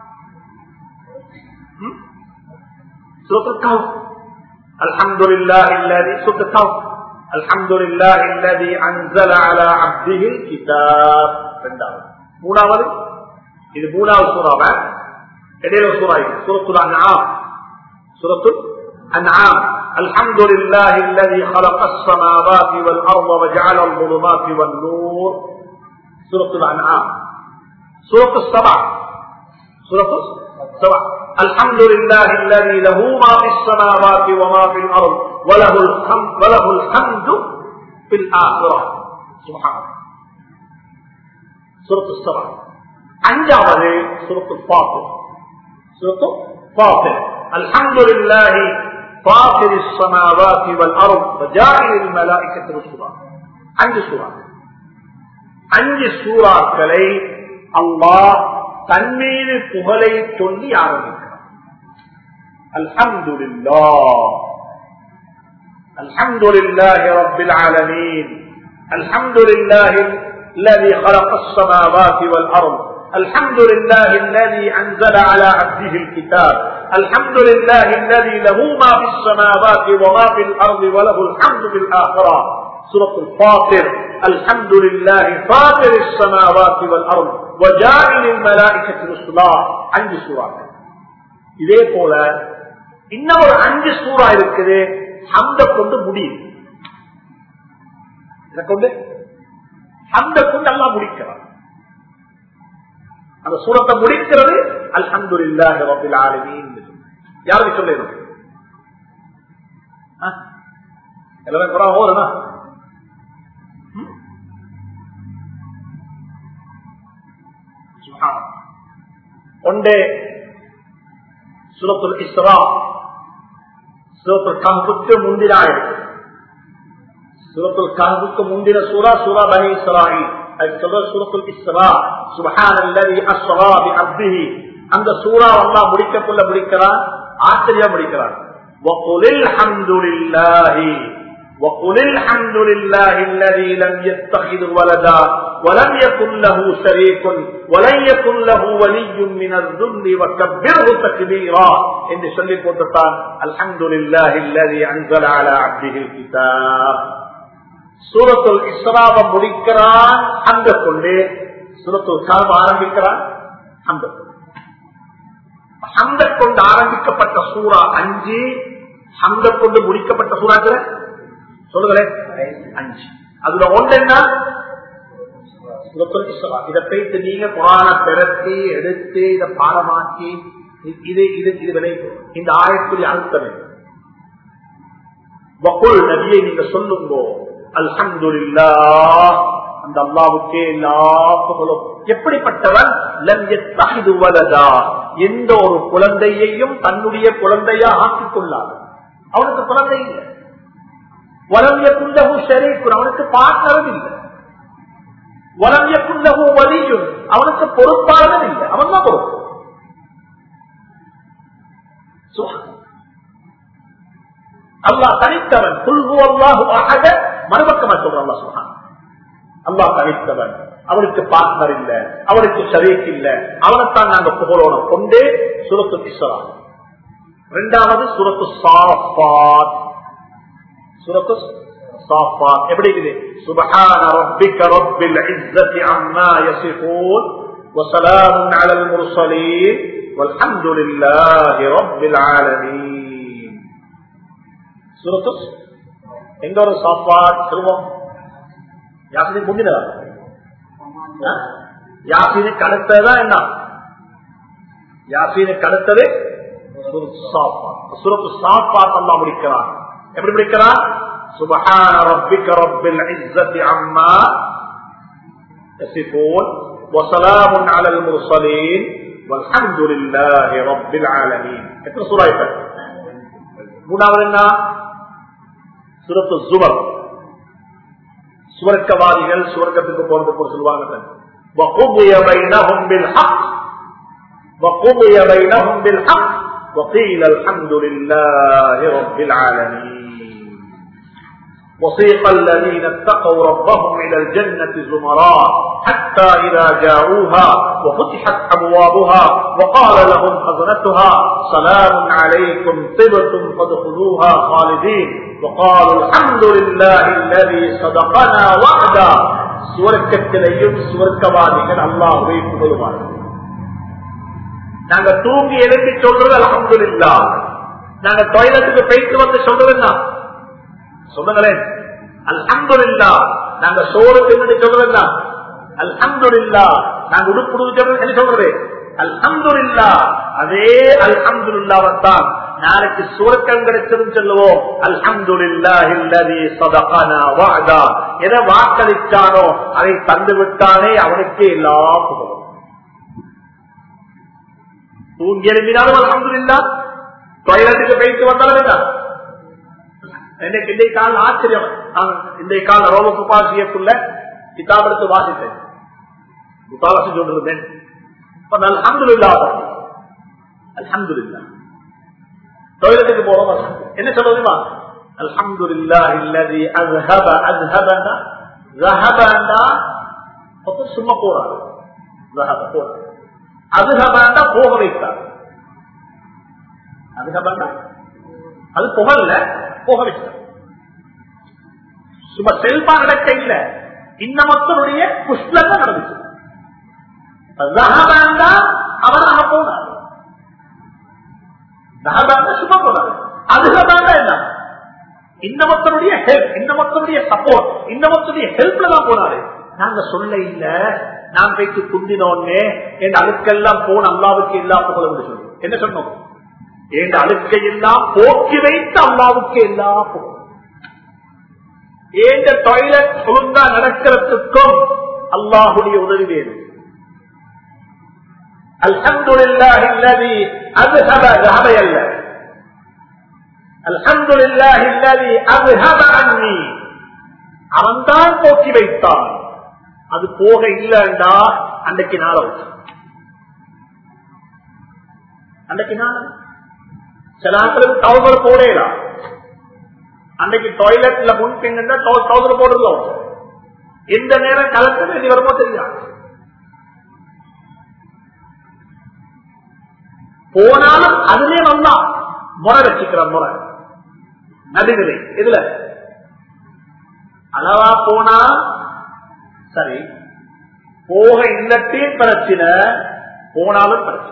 சூரத்துல் கஹ்ஃப். அல்ஹம்துலில்லாஹி அல்லதி சூரத்துல் கஹ்ஃப். அல்ஹம்துலில்லாஹி அல்லதி அன்ஸல அலா அப்திஹில் கிதாப். இரண்டாவது. மூணாவது இது மூணாவது சூறாவை இடையில சூறா சூரத்துல் அன்ஆம். சூரத்துல் அன்ஆம். الحمد لله الذي خلق السماوات والأرض وجعل الظلمات والنور. سورة الأنعام. سورة السبع. سورة السبع. الحمد لله الذي له ما في السماوات وما في الأرض وله الحمد في الآخرة. سبحان الله. سورة السبع. أنجاز سورة الفاطر. سورة الفاطر. الحمد لله فاطر السماوات والأرض وجاعل الملائكة رسلا. அஞ்சு சூரா. அஞ்சு சூறாக்களை அல்லாஹ் தன்மீது புகழை சொல்லி ஆரம்பிக்கிறார். அல்ஹம்துலில்லாஹ். அல்ஹம்துலில்லாஹி ரப்பில் ஆலமீன். அல்ஹம்துலில்லாஹி الذي خلق السماوات والأرض. الحمد لله الذي أنزل على عبده الكتاب. الحمد لله الذي له ما في السماوات وما في الأرض وله الحمد في الآخرة. سورة الفاطر. الحمد لله فاطر السماوات والأرض وجاعل الملائكة رسلا. அஞ்சு சூரா. இதே போல இன்னும் ஒரு அஞ்சு சூரா இருக்குது. ஹம்த கொண்டு முடியும். இதை கொண்டு ஹம்த கொண்டு அல்லாஹ் முடிக்கிறார். அந்த சூரத்தை முடிக்கிறது அல்ஹம்துலில்லாஹி ரப்பில் ஆலமீன். யாருக்கு சொல்லணும்? எல்லாரும் குர்ஆன் ஓதுனா சுப்ஹான். ஒன்றே சூரத்துல் இஸ்ரா. சூரத்துல் கஹ்ஃபுக்கு முந்தினாய். சூரத்துல் கஹ்ஃபுக்கு முந்தின சூரா சூரா பனி இஸ்ராயீல். சூரத்துல் இஸ்ரா. சுப்ஹானல்லதி அஸ்ரா பிஅப்திஹி. அந்த சூரா அல்லாஹ் முடிக்கக்குள்ள முடிக்கிறான். ஆச்சரியம் முடிக்கிறான். வகுலில் ஹம்துலில்லாஹி வகுலில் ஹம்துலில்லாஹி அல்லதி லம் யத்தகிது வலதா வலம் யகுல் லஹு ஷரீகுன் வலம் யகுல் லஹு வலிய்யுன் மினல் ذுல்லி வகப்பிர்ஹு தக்பீரா என்று சொல்லி போட்டுட்டான். அல்ஹம்துலில்லாஹி அல்லதி அன்ஸல அலா அப்திஹில் கிதாப். சூரத்துல் இஸ்ராவை முடிக்கிறான் ஹம்த கொண்டு. சூரத்துல் கஹ்ஃப் ஆரம்பிக்கிறான் ஹம்த கொண்டு. ஹம்த கொண்டு ஆரம்பிக்கப்பட்ட சூரா 5. ஹம்த கொண்டு முடிக்கப்பட்ட சூறாக்கள் சொல்லுங்களேன் 5. அதுல ஒன்று என்ன? சூரத்துல் இஸ்ரா. இதை போயிட்டு நீங்க குர்ஆனை பெருத்தி எடுத்து இதை பாடமாக்கி இது விளைக்கும். இந்த ஆயத்துடைய அர்த்தம் வகுல் நபியை நீங்க சொல்லுங்க அல்ஹம்துலில்லாஹ். அந்த அல்லாஹ்வுக்கே எல்லா புகழும். எப்படிப்பட்டவன்? லம் யத்தஹிது வலதா. எந்த ஒரு குழந்தையையும் தன்னுடைய குழந்தையா ஆக்கிக் கொள்ளாது. அவனுக்கு குழந்தை இல்லை. வலம் யகுல் லஹு ஷரீகுன். அவனுக்கு பார்ட்னரும் இல்லை. வலம் யகுல் லஹு வலிய்யுன். அவனுக்கு பொறுப்பாளரும் இல்லை. அவன் தான் பொறுப்பு. அல்லாஹ் தனித்தவன். குல் ஹுவல்லாஹு அஹத. மறுபக்கமா சொல்றான் அல்லாஹ் சுப்ஹானஹு. அல்லாஹ் தனித்தவன். அவனுக்கு பார்ட்னர் இல்ல, அவனுக்கு ஷரீக் இல்ல. அவனைத்தான் நாங்க புகழோட கொண்டே சூரத்துல் இஸ்ரா. இரண்டாவது சூரத்துல் சாஃபாத். சூரத்து சாஃபாத் எப்படி இருக்குது? சுப்ஹான ரப்பிக ரப்பில் இஸ்ஸத்தி அம்மா யசிஃபூன் வஸலாமுன் அலல் முர்ஸலீன் வல்ஹம்துலில்லாஹி ரப்பில் ஆலமீன். சூரத்து எங்க ஒரு சாஃபாத் சொல்லுவோம்? யாசினுக்கு முந்தினதா? யாசினுக்கு அடுத்ததான் என்ன? யாசினுக்கு அடுத்தது சூரத்து சாஃபாத் அல்லாஹ் முடிக்கிறான். எப்படி முடிக்கிறான்? சுப்ஹான ரப்பிக ரப்பில் இஸ்ஸத்தி அம்மா யசிஃபூன் வஸலாமுன் அலல் முர்ஸலீன் வல்ஹம்துலில்லாஹி ரப்பில் ஆலமீன். எத்தனை சூரா இப்ப? மூணாவது என்ன? சூரத்து ஸுமர். சுவர்க்கவாதிகள் சுவர்க்கத்துக்கு போறதுக்கு சொல்லுவாங்க, வகுதிய பைனஹும் பில் ஹக் வகுதிய பைனஹும் பில் ஹக் وقيل الحمد لله رب العالمين. وسيق الذين اتقوا ربهم إلى الجنة زمرا حتى إذا جاءوها وفتحت أبوابها وقال لهم خزنتها سلام عليكم طبتم فادخلوها خالدين وقالوا الحمد لله الذي صدقنا وعدا. சுவர்க்கத்திலேயும் சுவர்க்கவாதிகள் அல்லாஹ்வை புகழுவார்கள். நாங்க தூங்கி எழுப்பி சொல்றது அல்ஹம்துலில்லாஹ். நாங்க டாய்லெட்டுக்கு போயிட்டு வந்து சொல்றது என்ன? சொல்லுங்களேன், அல்ஹம்துலில்லாஹ். நாங்க சோறு தின்னு சொல்றது என்ன? அல்ஹம்துலில்லாஹ். நாங்க உடுப்பு சொல்றது என்ன சொல்றது? அல்ஹம்துலில்லாஹ். அதே அல்ஹம்துலில்லாஹ்தான் நாளைக்கு சுவர்க்கம் கிடைச்சதுன்னு சொல்லுவோம். அல்ஹம்துலில்லாஹி அல்லதி ஸதகனா வஅதா. எதை வாக்களித்தானோ அதை தந்து விட்டானே அவனுக்கு எல்லா புகழும். தூங்கி எழுப்பினாலும் அல்ஹம்துலில்லாஹ், டாய்லெட்டுக்கு போயிட்டு வந்தாலும் என்ன? இன்றைய கால ஆச்சரியம். இன்றைய கால ரோம துப்பாசியக்குள்ள கிதாபெடுத்து வாசித்தேன், முத்தாலசி சொல்லிருந்தேன். அல்ஹம்துலில்லாஹ் அல்ஹம்துலில்லாஹ். டாய்லெட்டுக்கு போறோம் என்ன சொல்றதுமா? அல்ஹம்துலில்லாஹி அல்லதி அஸ்ஹப அஸ்ஹபனா ஸஹபனா. சும்மா போறாரு, ஸஹப போறாரு. அதுஹபனா போக வைத்தார். அதுஹபனா அது புகழ்ல போக வைத்தார். சும்மா செல்பா நடக்க இல்ல, இன்னமத்தனுடைய புஷ்லங்க நடந்துச்சு. ஸஹபனா அவராக போனார். சும்மா போனாரு. அதுஹபனா என்ன? இன்னமத்தனுடைய ஹெல்ப், இன்னமத்தனுடைய சப்போர்ட், இன்னமத்தனுடைய ஹெல்ப்ல தான் போனாரு. நாங்க சொல்ல இல்ல, நான் போயிட்டு குந்தினோன்னே என் அழுக்கெல்லாம் போன அல்லாவுக்கு எல்லா புகழும் சொல்லுவோம். என்ன சொன்னோம்? என் அழுக்கையெல்லாம் போக்கி வைத்து அல்லாவுக்கு எல்லா புகழும். ஏந்த டாய்லெட் ஒழுங்கா நடக்கிறதுக்கும் அல்லாஹுடைய உதவி வேணும். அல்ஹம்துலில்லாஹி அல்லதி அஸ்ஹப ஸஹப அல்ல, அல்ஹம்துலில்லாஹி அல்லதி அஸ்ஹப அன்னி. அவன்தான் போக்கி வைத்தான். அது போக இல்லைண்டா அன்றைக்கு நாள அன்றைக்கு நாள் சில ஆட்களுக்கு டவுசர் போடலாம். அன்றைக்கு டாய்லெட்ல முன்பின் டவுசர் போடுறோம். எந்த நேரம் கலக்க வேண்டி வருமோ தெரியாது. போனாலும் அதுலயே வந்தா முறை வச்சுக்கிறான். முறை நடுநிலை இதுல அளவா போனா சரி, போக இல்லத்தையும் பிரச்சனை, போனாலும் பிரச்சனை,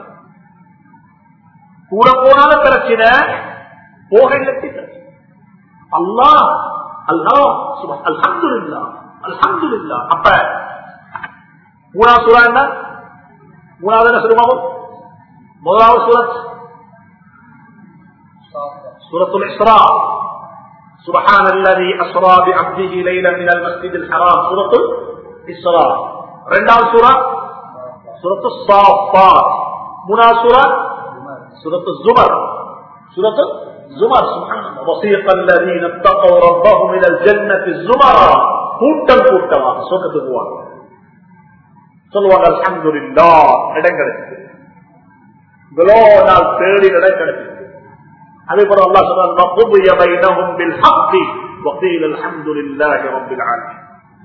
கூட போனாலும் பிரச்சனை, போக இல்லத்தையும் பிரச்சனை. அல்லாஹ் அல்லாஹ் அல்ஹம்துலில்லாஹ் அல்ஹம்துலில்லாஹ். அப்ப மூணாவது சூரா என்ன? மூணாவது என்ன சொல்லுவாங்க? முதலாவது சூரத் சூரத்துல் இஸ்ரா. سبحان الذي أسرى بعبده ليلا من المسجد الحرام. சூரத்துல் இஸ்ரா. இரண்டாவது சூரா சூரத்துல் ஸாஃபாத். மூணாவது சூரா சூரத்துல் ஸுமர். சூரத்துல் ஸுமர். சுப்ஹானல்லாஹ். வஸீக الذين اتقوا ربهم إلى الجنة زمرا. கூட்டம் கூட்டமாக சொர்க்கத்துக்கு போவாங்க. சொல்லுவாங்க அல்ஹம்துலில்லாஹ். இடம் கிடைச்சது, இவ்வளோ நாள் தேடி இடம் கிடைச்சது. அதே போல அல்லாஹ் சொல்றான் வகுதிய பைனஹும் பில் ஹக் வகீல அல்ஹம்துலில்லாஹி ரப்பில் ஆலமீன்.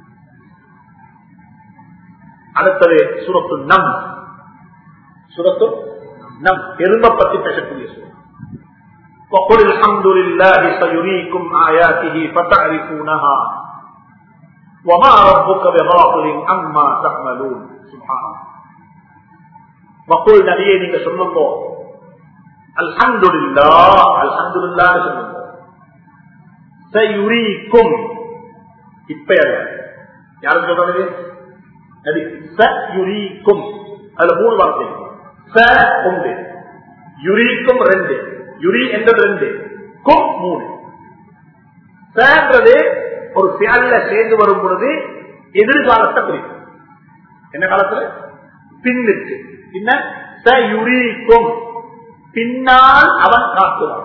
அடுத்தது சூரத்துல் நம். சூரத்துல் நம் எறும்பை பற்றி பேசக்கூடிய சூரா. وَقُلِ الْحَمْدُ لِلَّهِ سَيُرِيكُمْ آيَاتِهِ فَتَعْرِفُونَهَا وَمَا رَبُّكَ بِغَافِلٍ عَمَّا تَعْمَلُونَ. சுப்ஹானல்லாஹ். வகுல் நபியே நீங்க சொல்லுங்க அல்ஹம்துலில்லாஹ், அல்ஹம்துலில்லாஹ் சொல்லுங்க. சயுரீக்கும், இப்ப யாரும் சொல்றது நபி. சயுரீக்கும், அதுல 3 வார்த்தை. ச ஒன்று, யுரீக்கும் 2, யுரி என்றது 2, கும் 3. சன்றது ஒரு செயல்ல சேர்ந்து வரும் பொழுது எதிர்காலத்தை குறிக்கும். என்ன காலத்துல? பின்னுக்கு. பின்ன சயுரீக்கும், பின்னால் அவன் காட்டுவான்.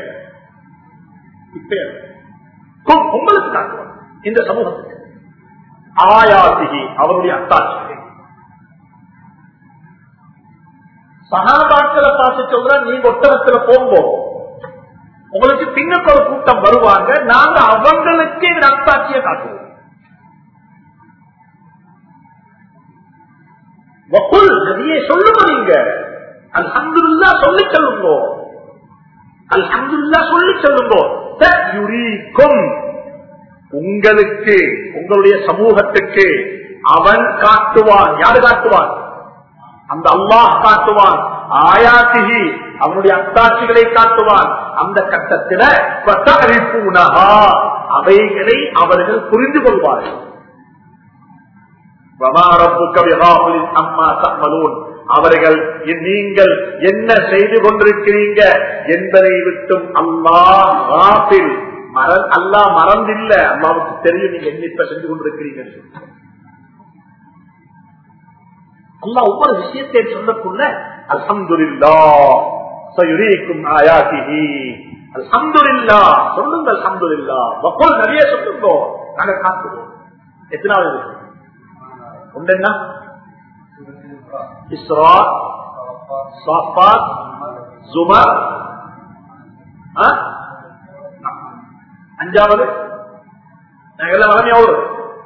இப்ப உங்களுக்கு காட்டுவான் இந்த சமூகத்துக்கு. ஆயாத்திகி, அவருடைய அத்தாட்சிகளை. சகாபாக்களை பார்த்து சொல்ற, நீங்க ஒட்டகத்துல போகும்போது உங்களுக்கு பின்னுக்கு ஒரு கூட்டம் வருவாங்க, நாங்க அவங்களுக்கு இந்த அத்தாட்சியை காட்டுவோம். வகுல் நபியே சொல்லுங்க, நீங்க அல்ஹம்துலில்லாஹ் சொல்லி சொல்லுங்க, அல்ஹம்துலில்லாஹ் சொல்லி சொல்லுங்க. சயுரீக்கும், உங்களுக்கு, உங்களுடைய சமூகத்துக்கு அவன் காட்டுவான். யாரு காட்டுவான்? அந்த அல்லாஹ் காட்டுவான். ஆயாத்திஹி, அவனுடைய அத்தாட்சிகளை காட்டுவான். அந்த கட்டத்தில் அவைகளை அவர்கள் புரிந்து கொள்வார்கள். அவர்கள் நீங்கள் என்ன செய்து கொண்டிருக்கிறீங்க என்பதை விட்டும் அல்லாஹ் காஃபில், அல்லாஹ் மறந்தில்ல. அல்லாஹ்வுக்கு தெரியும் நீங்க என்ன இப்ப செஞ்சு கொண்டிருக்கிறீங்க. அல்லாஹ் ஒவ்வொரு விஷயத்தை சொல்லக்குள்ள அல்ஹம்துலில்லாஹ் சயுரீக்கும் ஆயாத்திஹி, அல்ஹம்துலில்லாஹ் சொல்லுங்க, அல்ஹம்துலில்லாஹ் வகுல் நிறைய சொல்லுங்க, நாங்க காட்டுவோம். எத்தனாவது? ஒன்று என்ன? இஸ்ரா, சாஃபாத், ஜுமர். அஞ்சாவது நாங்க எல்லாம் வளமையா ஒரு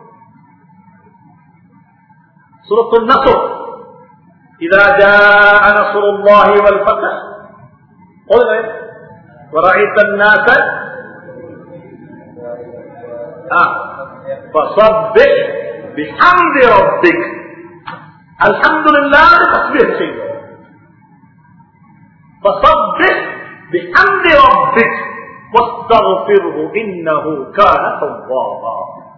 சூரத்துன் நஸ்ர். إذا جاء نصر الله والفتح قل ورأيت الناس فصبح بحمد ربك. الحمد لله تصبح شيء. فصبح بحمد ربك واستغفره إنه كان توابا.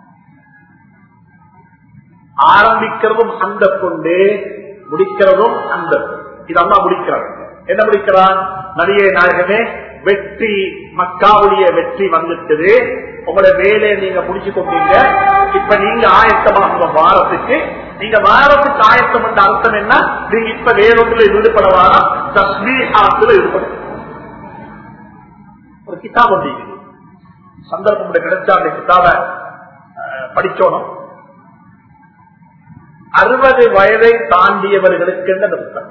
ஆரம்பிக்கிறதும் அந்த கொண்டு முடிக்கிறதும் அந்த. இது அல்லா முடிக்கிறான். என்ன முடிக்கிறான்? நபியே நாயகமே, வெற்றி, மக்காவுடைய வெற்றி வந்துட்டது, உங்களோட வேலையை நீங்க முடிச்சு கொண்டீங்க. இப்ப நீங்க ஆயத்தமாக வாரத்துக்கு, நீங்க வாரத்துக்கு ஆயத்தம் என்ற அர்த்தம் என்ன? நீங்க இப்ப வேறொன்றில் ஈடுபடவான தஸ்பீஹாத்துல ஈடுபடும். ஒரு கிதாப் வந்து சந்தர்ப்பம் கிடைச்சா அந்த கிதாபை படிச்சோனும். 60 வயதை தாண்டியவர்களுக்கு என்ன புத்தகம்?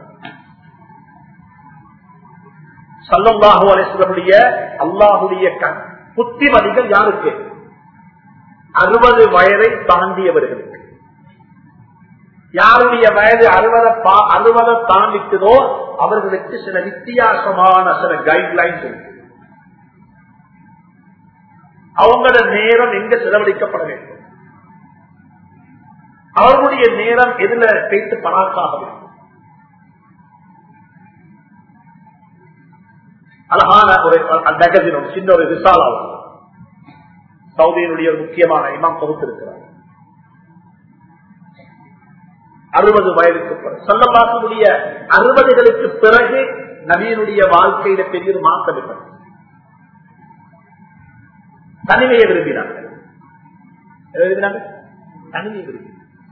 ஸல்லல்லாஹு அலைஹி வஸல்லம் அல்லாஹ்வுடைய புத்திமதிகள் யாருக்கு? 60 வயதை தாண்டியவர்களுக்கு. யாருடைய வயது 60 தாண்டிட்டதோ அவர்களுக்கு சில வித்தியாசமான சில கைட்லைன்ஸ் இருக்கு. அவங்களோட நேரம் எங்க செலவழிக்கப்பட வேண்டும், அவர்களுடைய நேரம் எதுல பேச்சு பணாக்காக வேண்டும். அழகான ஒரு மேகசின், சின்ன ஒரு விசாலா, சவுதியினுடைய ஒரு முக்கியமான இமாம் தொகுத்திருக்கிறார். 60 வயதுக்கு பிறகு, ஸல்லல்லாஹுடைய 60களுக்கு பிறகு நபியினுடைய வாழ்க்கையில பெரிய ஒரு மாற்றம் இல்லை. தனிமையை விரும்பினார்கள். தனிமையை விரும்பி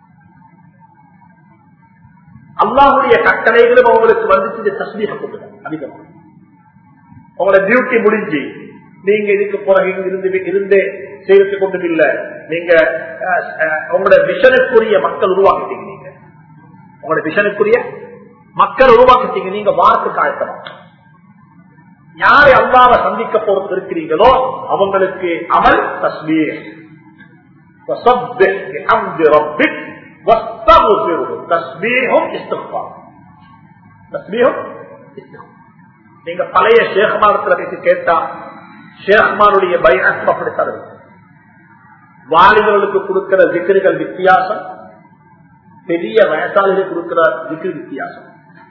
அல்லாஹுடைய கட்டளைகளும் அவங்களுக்கு வந்துச்சு. தஸ்பீஹ கொடுத்தாங்க அதிகமாக. உங்களோட டியூட்டி முடிஞ்சு நீங்க இதுக்கு பிறகு இருந்தே செய்து கொண்டும் இல்ல, நீங்க உங்களோட விஷனுக்குரிய மக்கள் உருவாக்கிட்டீங்க. நீங்க உங்களோட விஷனுக்குரிய மக்கள் உருவாக்கிட்டீங்க. நீங்க வாரத்துக்கு ஆயத்தமா யாரை அல்லாஹ்வை சந்திக்க போறது இருக்கிறீங்களோ அவங்களுக்கு அமல் தஸ்பீஹ். வஸப்பிஹ் பிஹம்தி ரப்பிக் வஸ்தக்ஃபிருஹு. தஸ்பீஹும் இஸ்திக்ஃபார். தஸ்பீஹும் இஸ்திக்ஃபார். நீங்க பழைய ஷேக்மானத்துல பேசி கேட்டா ஷேக்மானுடைய பைஅத் அப்படித்தரு. வாலிபர்களுக்கு கொடுக்கிற திக்ருகள் வித்தியாசம், பெரிய வயசாளிகளுக்கு கொடுக்கிற திக்ரு வித்தியாசம்.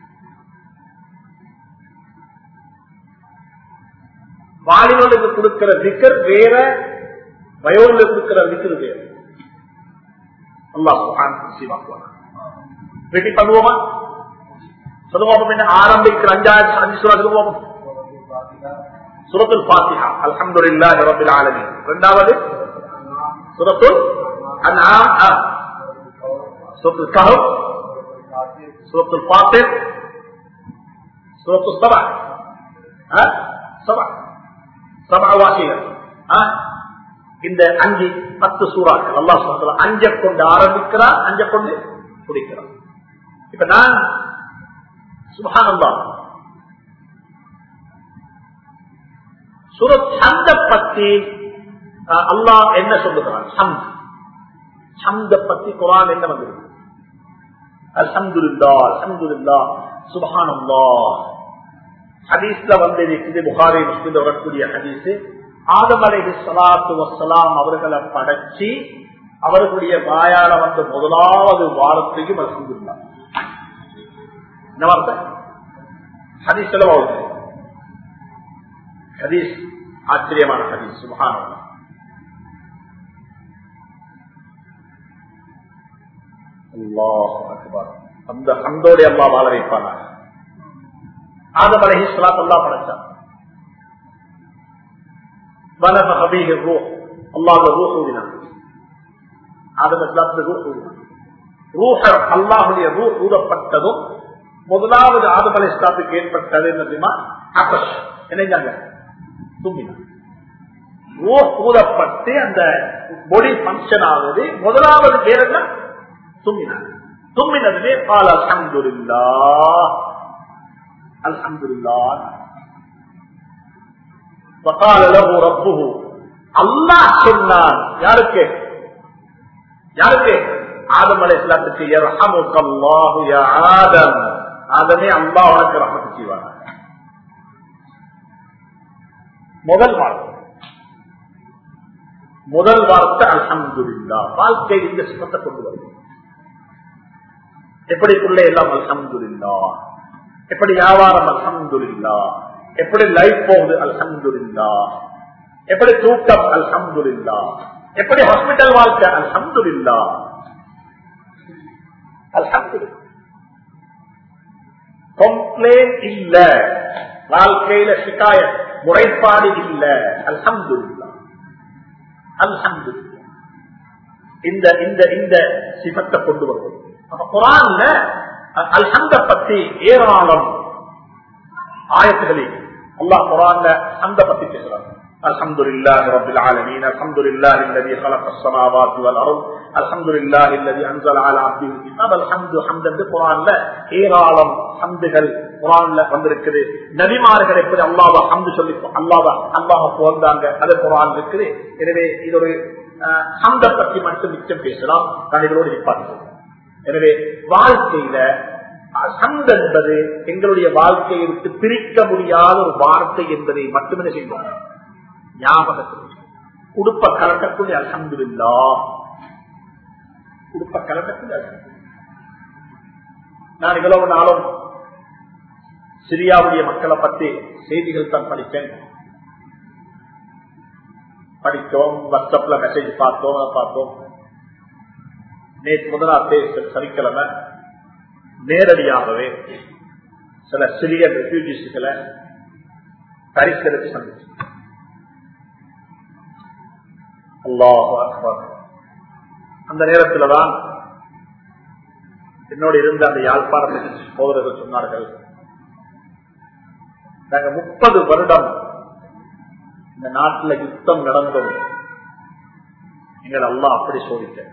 வாலிபர்களுக்கு கொடுக்கிற திக்ர் வேற, வயோர்களுக்கு கொடுக்கிற திக்ரு வேற. அல்லாஹ் சுப்ஹானஹு வ ரெடி பண்ணுவோமா? சொல்லுவோம். ஆரம்பிக்கிற 5 சூரா சொல்லுவோம். சூரத்துல் ஃபாத்திஹா அல்ஹம்துலில்லாஹி ரப்பில் ஆலமீன். இரண்டாவது சூரத்துல் அன்ஆம், சூரத்துல் கஹஃப், சூரத்துல் ஃபாத்திர், சூரத்துல் சபா. சபாவாசிகள் இந்த 5-10 சூறாக்கள் அல்லாஹ் சுப்ஹானஹு வ தஆலா 5 கொண்டு ஆரம்பிக்கிறார், 5 கொண்டு முடிக்கிறார். இப்ப நான் சுப்ஹானல்லாஹ் சூரத் ஹம்த பத்தி அல்லாஹ் என்ன சொல்லுகிறான்? ஹம்த பத்தி குர்ஆன் என்ன வந்திருக்கு? அல்ஹம்துலில்லாஹ், அல்ஹம்துலில்லாஹ், சுப்ஹானல்லாஹ். ஹதீஸ்ல வந்திருக்குது, புகாரி முஸ்லிம்ல வரக்கூடிய ஹதீஸ். ஆதம் அலைஹிஸ்ஸலாத்து வஸ்ஸலாம் அவர்களை படைச்சி அவர்களுடைய வாயால வந்த முதலாவது வார்த்தையும் அல்ஹம்துலில்லாஹ். என்ன வார்த்தை? ஹதீஸ் வருது. ஹதீஸ் ஆச்சரியமான ஹதீஸ். சுப்ஹானல்லாஹ். அல்லாஹ் அக்பர். அந்த ஹம்தோட அல்லாஹ் வாழ வைப்பாங்க. ஆதம் அலைஹிஸ்ஸலாத்து அல்லாஹ் படைச்சார். வனஃபஹ ஃபீஹி ரூஹ், அல்லாஹ் ரூஹ் ஊதினான். ஆதம் அலைஹிஸ்ஸலாத்து ரூஹ் ஊதினான். ரூஹ் அல்லாஹ்வுடைய ரூஹ் ஊதப்பட்டதும் முதலாவது ஆதம் அலைஹிஸ்ஸலாத்துக்கு ஏற்பட்டது என்ன தெரியுமா? அபஷ். என்னங்க? தும்மினான். ரூஹ் ஊதப்பட்டு அந்த பாடி ஃபங்க்ஷன் ஆகுது. முதலாவது பேர் என்ன? தும்மினான். தும்மினதுமே قال அல்ஹம்துலில்லாஹ், அல்ஹம்துலில்லாஹ். وقال له ربه, அல்லாஹ் சொன்னான். யாருக்கு? யாருக்கு? ஆதம் அலைஹிஸ்ஸலாத்துக்கு. யர்ஹமுக்கல்லாஹு யா ஆதம், ஆதமே அல்லாஹ் உனக்கு ரஹ்மத் செய்வார். முதல் வார்த்தை அல்ஹம்துலில்லாஹ். வாழ்க்கை இந்த சிபத்தை கொண்டு வரும். எப்படி பிள்ளை எல்லாம் அல்ஹம்துலில்லாஹ், எப்படி வியாபாரம் அல்ஹம்துலில்லாஹ், எப்படி லைஃப் போகுது அல்ஹம்துலில்லாஹ், எப்படி தூக்கம் அல்ஹம்துலில்லாஹ், எப்படி ஹாஸ்பிட்டல் வாழ்க்கை அல்ஹம்துலில்லாஹ். அல்ஹம்துலில்லாஹ். கம்ப்ளைண்ட் இல்ல, வாழ்க்கையில சிகாயத் முறைப்பாடு இல்ல. அல்ஹம்துலில்லாஹ், அல்ஹம்துலில்லாஹ். இந்த இந்த இந்த சிபத்தை கொண்டு வருவது. அப்ப குர்ஆன்ல அல்ஹம்த பத்தி ஏராளம் ஆயத்துகளில் அல்லாஹ் குர்ஆன்ல ஹம்த பத்தி பேசுறார். அல்ஹம்துலில்லாஹி ரப்பில் ஆலமீன், அல்ஹம்துலில்லாஹி அல்லதி خلقஸ் ஸமாவாத்தி வல் அர்த், அல்ஹம்துலில்லாஹி அல்லதி அன்ஸல அலா அப்திஹில் கிதாப். ஹம்து குர்ஆன்ல ஏராளம் ஹம்துகள் குர்ஆன்ல வந்திருக்குது. நபிமார்கள் எப்படி அல்லாஹ்வை ஹம்து சொல்லி அல்லாஹ்வை புகழ்ந்தாங்க, அது குர்ஆன் இருக்குது. எனவே இது ஒரு ஹம்த பத்தி மட்டும் மிச்சம் பேசலாம். நான் இதோடு நிப்பாட்டுகிறேன். எனவே வாழ்க்கையில ஹம்த் என்பது எங்களுடைய வாழ்க்கையை விட்டு பிரிக்க முடியாத ஒரு வார்த்தை என்பதை மட்டுமே செய்வோம். ஞாபகத்தில் உடுப்ப கலக்கக்கூடிய அல்ஹம்துலில்லாஹ், உடுப்ப கலக்கக்கூடிய அல்ஹம்துலில்லாஹ். நான் இவ்வளவு நாளும் சிரியாவுடைய மக்களை பற்றி செய்திகள் தான் படித்தோம், வாட்ஸ்அப்ல மெசேஜ் பார்த்தோம். நேற்று முதலாத்தே சனிக்கிழமை நேரடியாகவே சில சிறிய ரெஃப்யூஜிஸ்களை பரிசீலித்து சந்திச்சு. அல்லாஹு அக்பர். அந்த நேரத்தில் தான் என்னோடு இருந்த அந்த யாழ்ப்பாண சகோதரர்கள் சொன்னார்கள், நாங்க 30 வருடம் இந்த நாட்டில் யுத்தம் நடந்தோம், எங்கள் அல்லாஹ் அப்படி சோதித்தாங்க.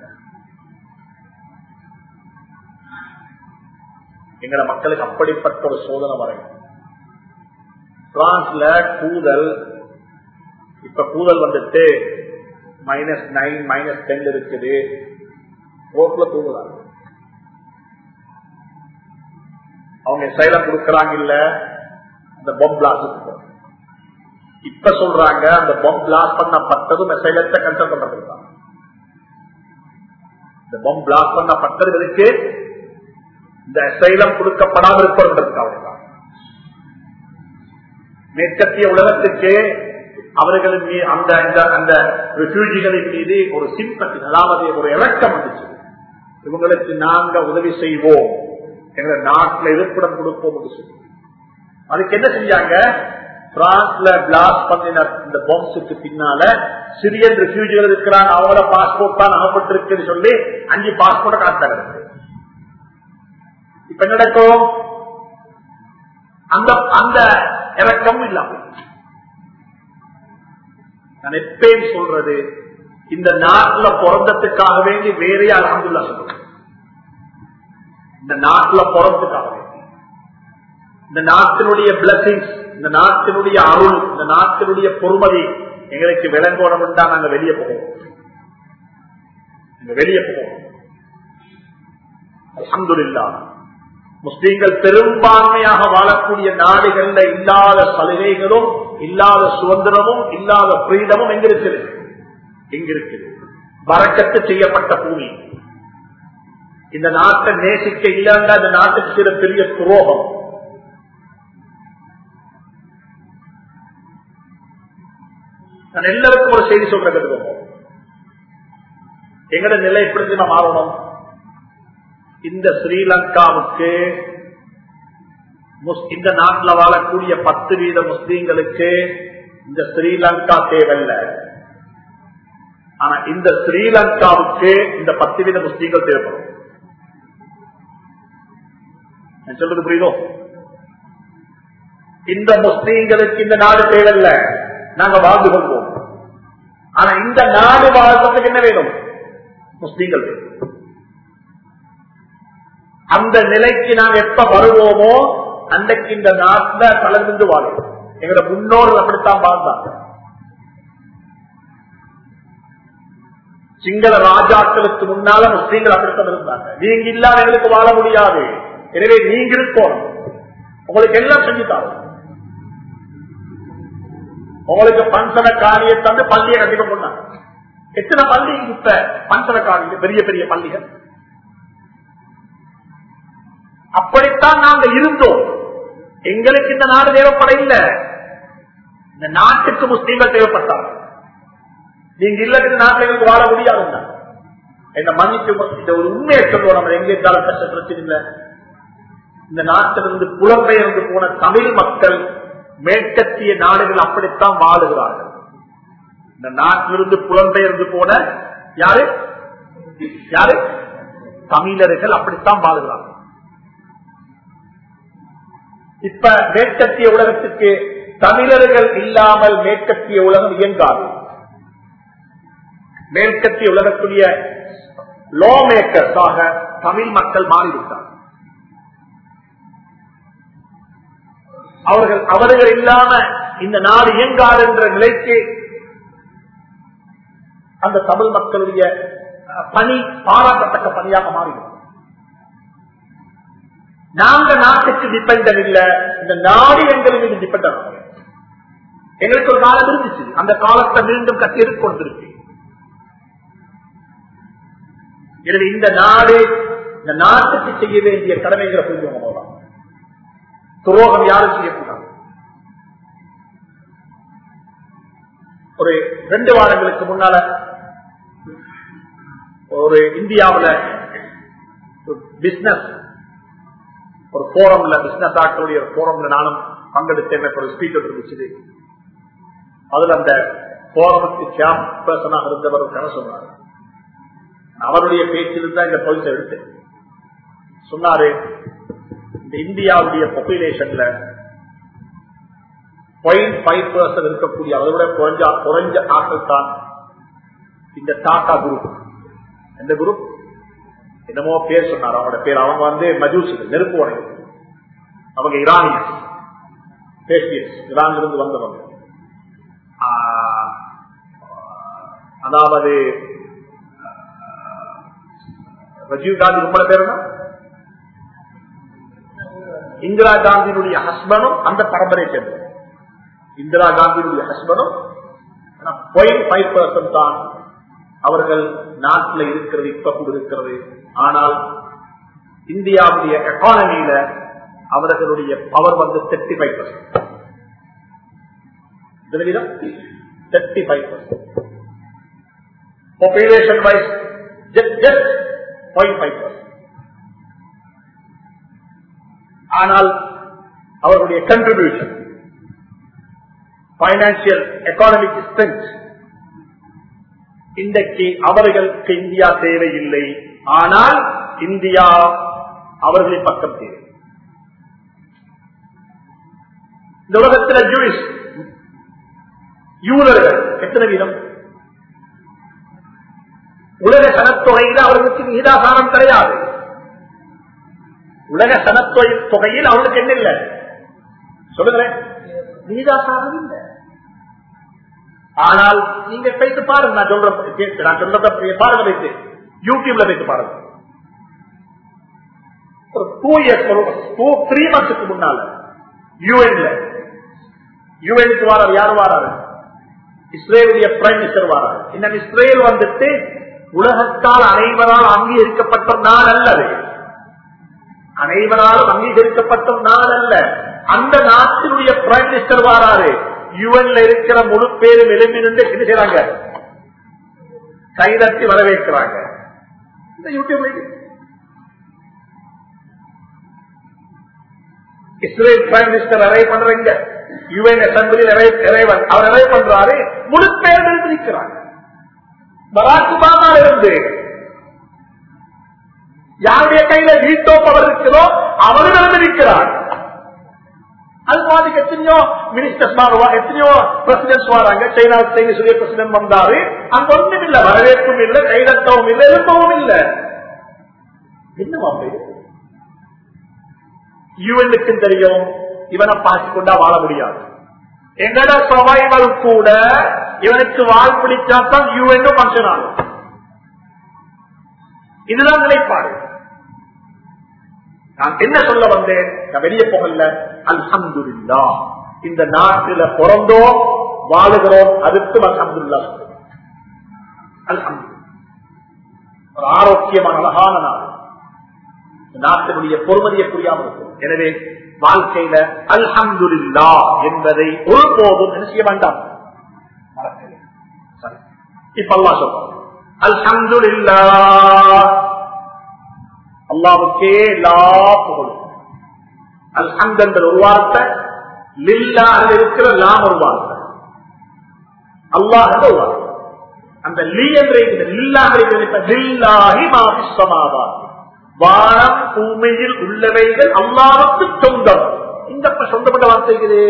எங்களை மக்களுக்கு அப்படிப்பட்ட ஒரு சோதனை வரையும். பிரான்ஸ்ல கூதல், இப்ப கூதல் வந்துட்டு -9 -10 இருக்குது. ரோட்ல தூங்குறாங்க. அவங்க சைலம் கொடுக்கறாங்க இல்ல, அந்த இந்த பாம் பிளாஸ்ட். இப்ப சொல்றாங்க அந்த பாம் பிளாஸ்ட் பண்ணப்பட்டதும் அசைலத்தை கண்ட்ரோல் பண்றதுக்கு தான். இந்த பாம் பிளாஸ்ட் பண்ணப்பட்டது இருக்கு இந்த அசைலம் கொடுக்கப்படாமல் இருப்பதற்காக. மேற்கத்திய உலகத்துக்கு அவர்களின் மீது அந்த ரெஃப்யூஜிகளின் மீது ஒரு சிம்பத்தி, அதாவது ஒரு இறக்கம் வந்துச்சு. இவங்களுக்கு நாங்க உதவி செய்வோம், எங்க நாட்டில் இருப்பிடம் கொடுப்போம் என்று சொல்லி. அதுக்கு என்ன செஞ்சாங்க, பிரான்ஸ்ல பிளாஸ்ட் பண்ணின இந்த பாம்ஸுக்கு பின்னால சிரியன் ரெஃப்யூஜிகள் இருக்கிறாங்க, அவங்களோட பாஸ்போர்ட் தான் அகப்பட்டிருக்குன்னு சொல்லி 5 பாஸ்போர்ட் காட்டாங்க. இப்ப என்ன நடக்கும், அந்த இறக்கம் இல்லாம. நான் எப்பயும் சொல்றது, இந்த நாட்டில் பிறந்ததுக்காக வேண்டி வேறே அல்ஹம்துலில்லாஹ் சொல்றேன். இந்த நாட்டில் பிறந்ததுக்காக வேண்டி, இந்த நாட்டினுடைய பிளஸிங்ஸ், இந்த நாட்டினுடைய அருள், இந்த நாட்டினுடைய பொறுமதி எங்களுக்கு விளங்கோணம் தான் நாங்க வெளியே போவோம். வெளியே போவோம். அல்ஹம்துலில்லாஹ் முஸ்லீம்கள் பெரும்பான்மையாக வாழக்கூடிய நாடுகள்ல இல்லாத சலுகைகளும் இல்லாத சுதந்திரமும் இல்லாத ஃப்ரீடமும் எங்க இருக்குது? எங்க இருக்குது? பரக்கத்து செய்யப்பட்ட பூமி. இந்த நாட்டை நேசிக்க இல்லைன்னா இந்த நாட்டுக்கு சில பெரிய துரோகம். நான் எல்லாருக்கும் ஒரு செய்தி சொல்றது, எங்கட நிலை எப்படி நம்ம மாறணும். இந்த ஸ்ரீலங்காவுக்கு இந்த நாட்டில் வாழக்கூடிய 10% முஸ்லீம்களுக்கு இந்த ஸ்ரீலங்கா தேவையில்லை. ஆனா இந்த ஸ்ரீலங்காவுக்கு இந்த 10% முஸ்லீம்கள் தேவைப்படும். சொல்றது புரியுதோ? இந்த முஸ்லீம்களுக்கு இந்த நாடு தேவையில்லை, நாங்க வாழ்ந்து கொள்வோம். ஆனா இந்த நாடு வாழ்றதுக்கு என்ன வேணும்? முஸ்லீம்கள் வேணும். அந்த நிலைக்கு நாங்க எப்ப வருவோமோ அன்றைக்கு இந்த நாட்டில் கலந்து வாழும். எங்களோட முன்னோர்கள் அப்படித்தான் வாழ்ந்தாங்க. சிங்கள ராஜாக்களுக்கு முன்னால முஸ்லீம்கள் அப்படித்தான் இருந்தாங்க. நீங்க இல்லாம எங்களுக்கு வாழ முடியாது, எனவே நீங்க இருக்கணும், உங்களுக்கு எல்லாம் செஞ்சுட்டாங்க. உங்களுக்கு பஞ்சன காணியை தந்து பள்ளியை கட்டிக்க போனாங்க. எத்தனை பள்ளி இப்ப பஞ்சன காணி, பெரிய பெரிய பள்ளிகள். அப்படித்தான் நாங்க இருந்தோம். எங்களுக்கு இந்த நாடு தேவைப்பட இல்லை, இந்த நாட்டுக்கு முஸ்லீம்கள் தேவைப்பட்டார்கள். நீங்க இல்ல இந்த நாட்டில் எங்களுக்கு வாழ முடியாது. என்ன மன்னிக்கு இந்த ஒரு உண்மையை சொல்லுவோம். நம்ம எங்க இருந்தாலும் கஷ்ட பிரச்சனை இல்லை. இந்த நாட்டிலிருந்து புலம்பெயர்ந்து போன தமிழ் மக்கள் மேற்கத்திய நாடுகள் அப்படித்தான் வாழுகிறார்கள். இந்த நாட்டிலிருந்து புலம்பெயர்ந்து போன யாரு யாரு தமிழர்கள் அப்படித்தான் வாழுகிறார்கள். இப்ப மேற்கத்திய உலகத்துக்கு தமிழர்கள் இல்லாமல் மேற்கத்திய உலகம் இயங்காது. மேற்கத்திய உலகத்துடைய லா மேக்கர்ஸாக தமிழ் மக்கள் மாறிவிட்டார். அவர்கள் இல்லாம இந்த நாடு இயங்காது என்ற நிலைக்கு அந்த தமிழ் மக்களுடைய பணி பாராட்டத்தக்க பணியாக மாறிவிடும். நாங்க நாட்டுக்கு டிபெண்ட் இல்ல, இந்த நாடு எங்கள் மீது டிபெண்ட். எங்களுக்கு ஒரு காலம் இருந்துச்சு, அந்த காலத்தை மீண்டும் கட்டி கொண்டிருக்கு. எனவே இந்த நாடு, இந்த நாட்டுக்கு செய்ய வேண்டிய கடமைகளை புரிஞ்சவங்க துரோகம் யாரும் செய்யக்கூடாது. ஒரு 2 வாரங்களுக்கு முன்னால ஒரு இந்தியாவில் பிசினஸ் ஒரு போரம்ல, பிசினஸ் ஆக்களுடைய ஒரு போரம்ல நானும் பங்கெடுத்தேன். ஒரு ஸ்பீக்கர் இருந்துச்சு. அதுல அந்த போரமுக்கு சேம் பர்சனாக இருந்தவர் ஒரு கதை சொன்னார். அவருடைய பேச்சிலிருந்தா இந்த பொலிசை எடுத்தேன். சொன்னாரு, இந்த இந்தியாவுடைய பாப்புலேஷன்ல 0.5% இருக்கக்கூடிய அதை விட குறைஞ்ச ஆட்கள் தான் இந்த டாடா குரூப். எந்த குரூப் என்னமோ பேர் சொன்னார். அவங்களோட பேர், அவங்க மஜூசிகள், நெருப்பு உடைகள். அவங்க ஈரானியன்ஸ், ஈரானிலிருந்து வந்தவங்க. அதாவது ராஜீவ் காந்தி உங்களோட பேர் என்ன? இந்திரா காந்தியினுடைய ஹஸ்பண்டும் அந்த பரம்பரை சேர்ந்தது. இந்திரா காந்தியினுடைய ஹஸ்பண்டும் 0.5% தான் அவர்கள் நாட்டில் இருக்கிறது, இப்ப கூட இருக்கிறது. ஆனால் இந்தியாவுடைய எக்கானமியில அவர்களுடைய பவர் 35%. 35%. Population wise just 0.5%. ஆனால் அவர்களுடைய கண்ட்ரிபியூஷன், பைனான்சியல் எக்கானமிக் ஸ்ட்ரென்த், இன்றைக்கு அவர்களுக்கு இந்தியா தேவையில்லை. ஆனால் இந்தியா அவர்களின் பக்கம் தேவை. இந்த உலகத்தில் ஜூயிஷ் யூதர்கள் எத்தனை வீதம்? உலக சனத்தொகையில் அவர்களுக்கு விகிதாசாரம் கிடையாது. உலக சனத்தொகையில் அவர்களுக்கு என்ன இல்லை சொல்லுங்களேன், விகிதாசாரம் இல்லை. ஆனால் நீங்க போயிட்டு பாருங்க, நான் சொல்றத பாருங்க, வைத்து யூடியூப்ல போயிட்டு பாருங்க. ஒரு 2 months முன்னால யுஎனுக்கு வாராரு. யாரு வாராரு? இஸ்ரேலுடைய பிரைம் மினிஸ்டர் வாராரு. இன்னும் இஸ்ரேல் வந்துட்டு உலகத்தால் அனைவரால் அங்கீகரிக்கப்பட்ட நாள் அல்ல, அனைவராலும் அங்கீகரிக்கப்பட்ட நாள் அல்ல. அந்த நாட்டினுடைய பிரைம் மினிஸ்டர் வாராரு. யுஎன்ல இருக்கிற முழு பேரும் எழுப்பி நின்று என்ன செய்யறாங்க? கைதட்டி வரவேற்கிறாங்க. இந்த யூடியூப்ல இஸ்ரேல் பிரைம் மினிஸ்டர் அரைவ் பண்றீங்க, யுஎன் அசம்பிளியில் அவர் அரைவ் பண்றாரு, முழு பேர் நிற்கிறாங்க. பராக் ஒபாமா இருந்து யாருடைய கையில வீட்டோ பவர் இருக்கிறோ அவர்கள் இருக்கிறார். அது மாதிரி எத்தனையோ மினிஸ்டர்ஸ் எத்தனையோ பிரசிடென்ட்ஸ் வராங்க. சைனாவுடைய பிரசிடென்ட் வந்தாரு, அங்க ஒன்றும் இல்ல, வரவேற்பும் இல்லை, கைதட்டவும் இல்லை, எழுப்பவும் இல்லை. என்ன யுஎனுக்கு தெரியும் இவனை பார்த்துக் கொண்டா வாழ முடியாது. எங்கட சர்வைவல் கூட இவனுக்கு வாழ் பிடிச்சாத்தான் யுஎன் பங்கன் ஆகும். இதுதான் நிலைப்பாடு. நான் என்ன சொல்ல வந்தேன், நான் வெளியே போகல. அல்ஹம்துலில்லாஹ், இந்த நாட்டில பிறந்தோம், வாழுகிறோம், அதுக்கும் அல்ஹம்துலில்லாஹ். அல்ஹம்துலில்லாஹ், ஒரு ஆரோக்கியமான அழகான நாடு. நாட்டினுடைய பொறுமதியை புரியாமல் இருக்கும். எனவே வாழ்க்கையில அல்ஹம்துலில்லாஹ் என்பதை ஒருபோதும் என்ன செய்ய வேண்டாம். இப்ப அல்லாஹ் சொல்றான் அல்ஹம்துலில்லாஹ், அல்லாஹ்வுக்கே எல்லா புகழும். அல்ஹம்து என்ற ஒரு வார்த்தை, லில்லாஹ் இருக்கிற லாம் ஒரு வார்த்தை, அல்லாஹ் என்ற ஒரு வார்த்தை. அந்த லீ என்ற லில்லாஹ் லில்லாஹி மா ஃபிஸ் ஸமாவாத், வானம் பூமியில் உள்ளவைகள் அல்லாஹ்வுக்கு சொந்தம். இந்த சொந்தப்பட்ட வார்த்தை இருக்குது.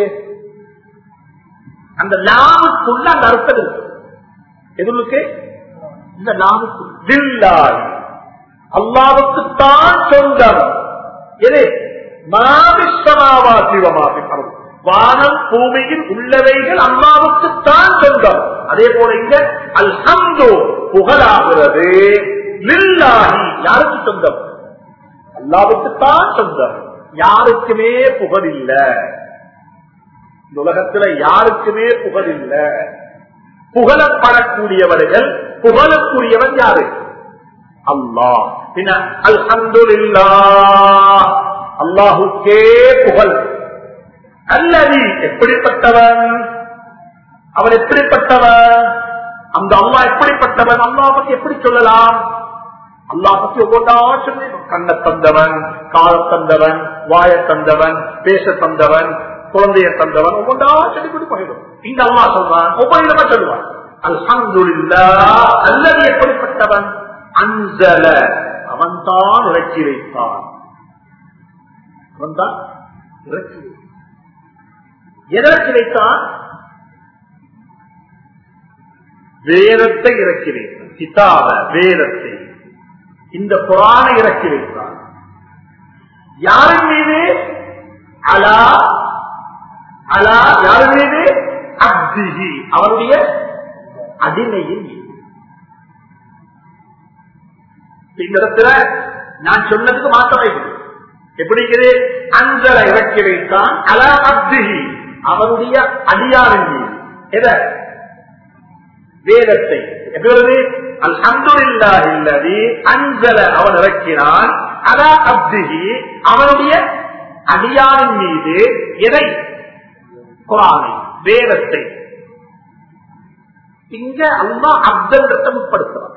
அந்த லாமுக்குள்ள அந்த அர்த்தம் இருக்கு. எதுக்கு? இந்த லாமுக்கு லில்லாஹி, அல்லாஹ்வுக்குத்தான் சொந்தம். எது? மா ஃபிஸ் ஸமாவாத்தி வ மா ஃபில் அர்த், வானம் பூமியில் உள்ளவைகள் அல்லாஹ்வுக்குத்தான் சொந்தம். அதே போல இங்க அல்ஹம்து புகழாகிறது, லில்லாஹி யாருக்கு சொந்தம்? அல்லாஹ்வுக்குத்தான் சொந்தம். யாருக்குமே புகழ் இல்ல. இந்த உலகத்துல யாருக்குமே புகழ் இல்ல. புகழப்படக்கூடியவர்கள், புகழக்கூடியவன் யாரு? அல்லாஹ். பின்ன அல்ஹம்துலில்லாஹ், அல்லாஹுக்கே புகழ். அல்லதி எப்படிப்பட்டவன், அவன் எப்படிப்பட்டவன், அந்த அல்லாஹ் எப்படிப்பட்டவன், அல்லாஹ் பத்தி எப்படி சொல்லலாம்? அல்லாஹ் பத்தி ஒவ்வொன்றா சொல்லி, கண்ணை தந்தவன், கால தந்தவன், வாய தந்தவன், பேச தந்தவன், குழந்தைய தந்தவன், ஒவ்வொன்றா சொல்லி கொண்டு போயிடும். இந்த அல்லாஹ் சொல்றான், ஒவ்வொரு சொல்லுவான் அல்ஹம்துலில்லாஹ் அல்லது எப்படிப்பட்டவன், அன்ஸல அவன் தான் இறக்கி வைத்தான். அவன் தான் இறக்கி வைத்தான். எதற்கு வைத்தான்? வேதத்தை இறக்கி வைத்தான். கிதாப, வேதத்தை, இந்த குர்ஆனை இறக்கி வைத்தான். யாரின் மீது? அலா அலா யாரின் மீது? அப்திஹி, அவருடைய அடிமையின் மீது. இந்த இடத்துல நான் சொன்னதுக்கு மாற்றம் வைக்கிறது. எப்படி அஞ்சல இறக்கி வைத்தான் அலா அப்திஹி அவனுடைய அடியாரின் மீது எதை வேதத்தை எப்படி அல்ஹம்துலில்லாஹி அல்லதி அன்ஸல அவன் இறக்கினான் அலா அப்திஹி அவனுடைய அடியாரின் மீது எதை குர்ஆனை வேதத்தை இங்க அல்லாஹ் அப்தன்றதை முற்படுத்துறான்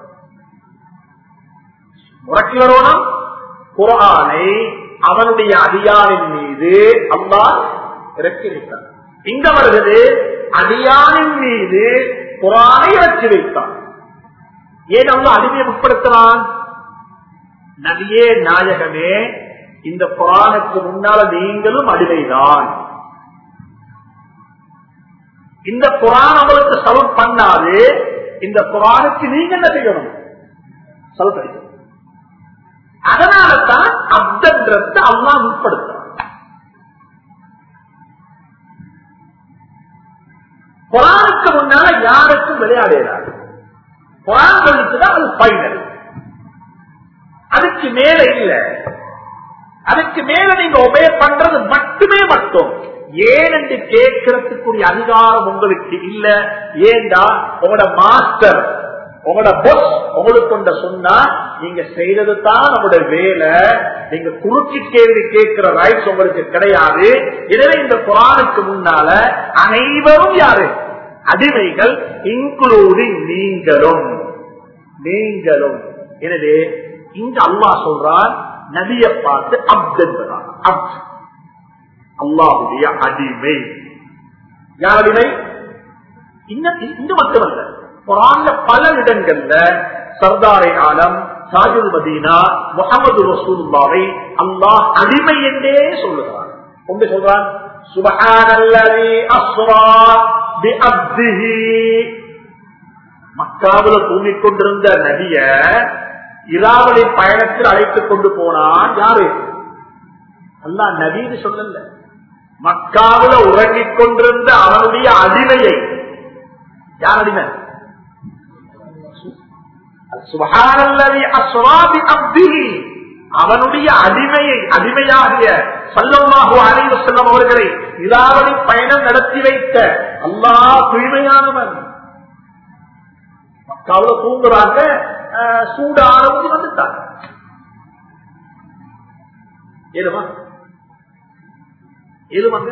உறக்கி வரணும் குர்ஆனை அவனுடைய அடியாரின் மீது அல்லாஹ் இறக்கி வைத்தான் இங்க வருகிறது அடியாரின் மீது குர்ஆனை இறக்கி வைத்தான் ஏன் அல்லாஹ் அடிமையை முற்படுத்துறான் நபியே நாயகமே இந்த குர்ஆனுக்கு முன்னால நீங்களும் அடிமைதான் இந்த குர்ஆன் அவளுக்கு சலுட் பண்ணாது இந்த குர்ஆனுக்கு நீங்க என்ன செய்யணும் சலுட் அடிக்கணும் அதனால்தான் அப்தன்றத அல்லாஹ் முற்படுத்துறான் குர்ஆனுக்கு முன்னால யாருக்கும் விளையாடுகிறார் குர்ஆன் சொல்லிச்சுதான் அது ஃபைனல் அதுக்கு மேல இல்ல அதுக்கு மேல நீங்க ஒபே பண்றது மட்டும் ஏன் என்று கேட்கறதுக்குரிய அதிகாரம் உங்களுக்கு இல்ல ஏண்டா உங்களோட மாஸ்டர் உங்களோட பொஸ் உங்களுக்கு சொன்னா நீங்க செய்யறது தான் நம்முடைய வேலை நீங்க குறுக்கி கேள்வி கேட்கிற ரைட்ஸ் உங்களுக்கு கிடையாது எனவே இந்த குர்ஆனுக்கு முன்னால அனைவரும் யாரு அடிமைகள் இன்க்ளூடிங் நீங்களும் எனவே இங்க அல்லாஹ் சொல்றான் நபியை பார்த்து அப்த் என்பதான் அப்த் அல்லாஹுடைய அடிமை யார் அடிமை இங்க மட்டுமல்ல குர்ஆன்ல பல இடங்கள்ல சர்தாரே ஆலம் தாஜுல் மதீனா முஹம்மது ரசூலுல்லாஹை அல்லாஹ் அடிமை என்றே சொல்லுகிறான் ஒன்று சொல்றான் சுப்ஹானல்லதி அஸ்ரா பிஅப்திஹி மக்காவுல தூங்கிக் கொண்டிருந்த நபிய இராவளி பயணத்தில் அழைத்துக் கொண்டு போனான் யாரு அல்லாஹ் நபின்னு சொல்லல மக்காவுல உறங்கிக் கொண்டிருந்த அவனுடைய அடிமையை யார் அடிமை சுப்ஹானல்லதி அஸ்ரா பிஅப்திஹி அவனுடைய அடிமையாகிய ஸல்லல்லாஹு அலைஹி வஸல்லம் அவர்களை இராவளி பயணம் நடத்தி வைத்த அல்லாஹ் தூய்மையானவன் மக்காவுல தூங்குறாங்க சூடான வந்துட்டாங்க ஏழுமாங்க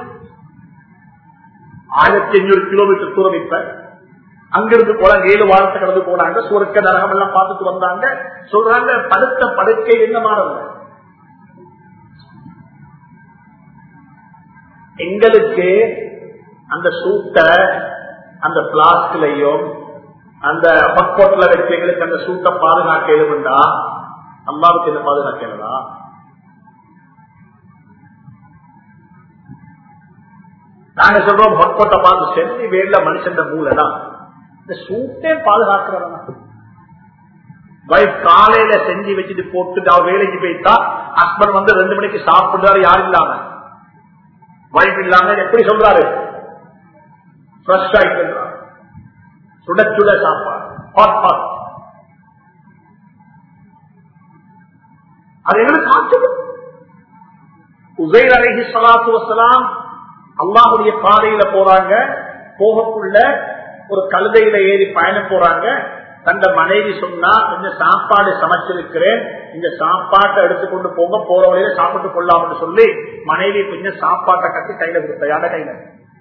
1500 கிலோமீட்டர் தூரம் இப்ப அங்கிருந்து போல 7 வாரத்தை கடந்து போனாங்க சுவர்க்க நரகம் எல்லாம் பார்த்துட்டு வந்தாங்க சொல்றாங்க படுத்த படுக்கை என்ன மாறல எங்களுக்கு அந்த சூட்டை அந்த பிளாஸ்டிலையும் அந்த பக்கோட்ல வச்சு எங்களுக்கு அந்த சூட்டை பாதுகாக்க எழுதுண்டா அம்மாவுக்கு என்ன பாதுகாக்கிறதா நாங்க சொல்றோம் பக்கோட்டை பார்த்து செஞ்சு வேல மனுஷன் மூளைதான் இந்த சூட்டே பாதுகாக்கிறதா வைஃப் காலையில செஞ்சு வச்சுட்டு போட்டு அவ வேலைக்கு போயிட்டா ஹஸ்பண்ட் வந்து 2 மணிக்கு சாப்பிடுறாரு யாரும் இல்லாம வைஃப் இல்லாம எப்படி சொல்றாரு ஃப்ரெஷ் ஆயிட்டு சுட சுட சாப்பாடு ஹாட் ஹாட் அது எங்களுக்கு காட்டுது உஸைர் அலைஹிஸ்ஸலாத்து வஸ்ஸலாம் அல்லாஹ்வுடைய பாதையில போறாங்க போகக்குள்ள ஒரு கழுதையில ஏறி பயணம் போறாங்க தந்த மனைவி சொன்னா கொஞ்சம் சாப்பாடு சமைச்சிருக்கிறேன் இந்த சாப்பாட்டை எடுத்துக்கொண்டு போங்க போற வழியில சாப்பிட்டு கொள்ளாமன்னு சொல்லி மனைவி கொஞ்சம் சாப்பாட்டை கட்டி கையில கொடுத்த யார கையில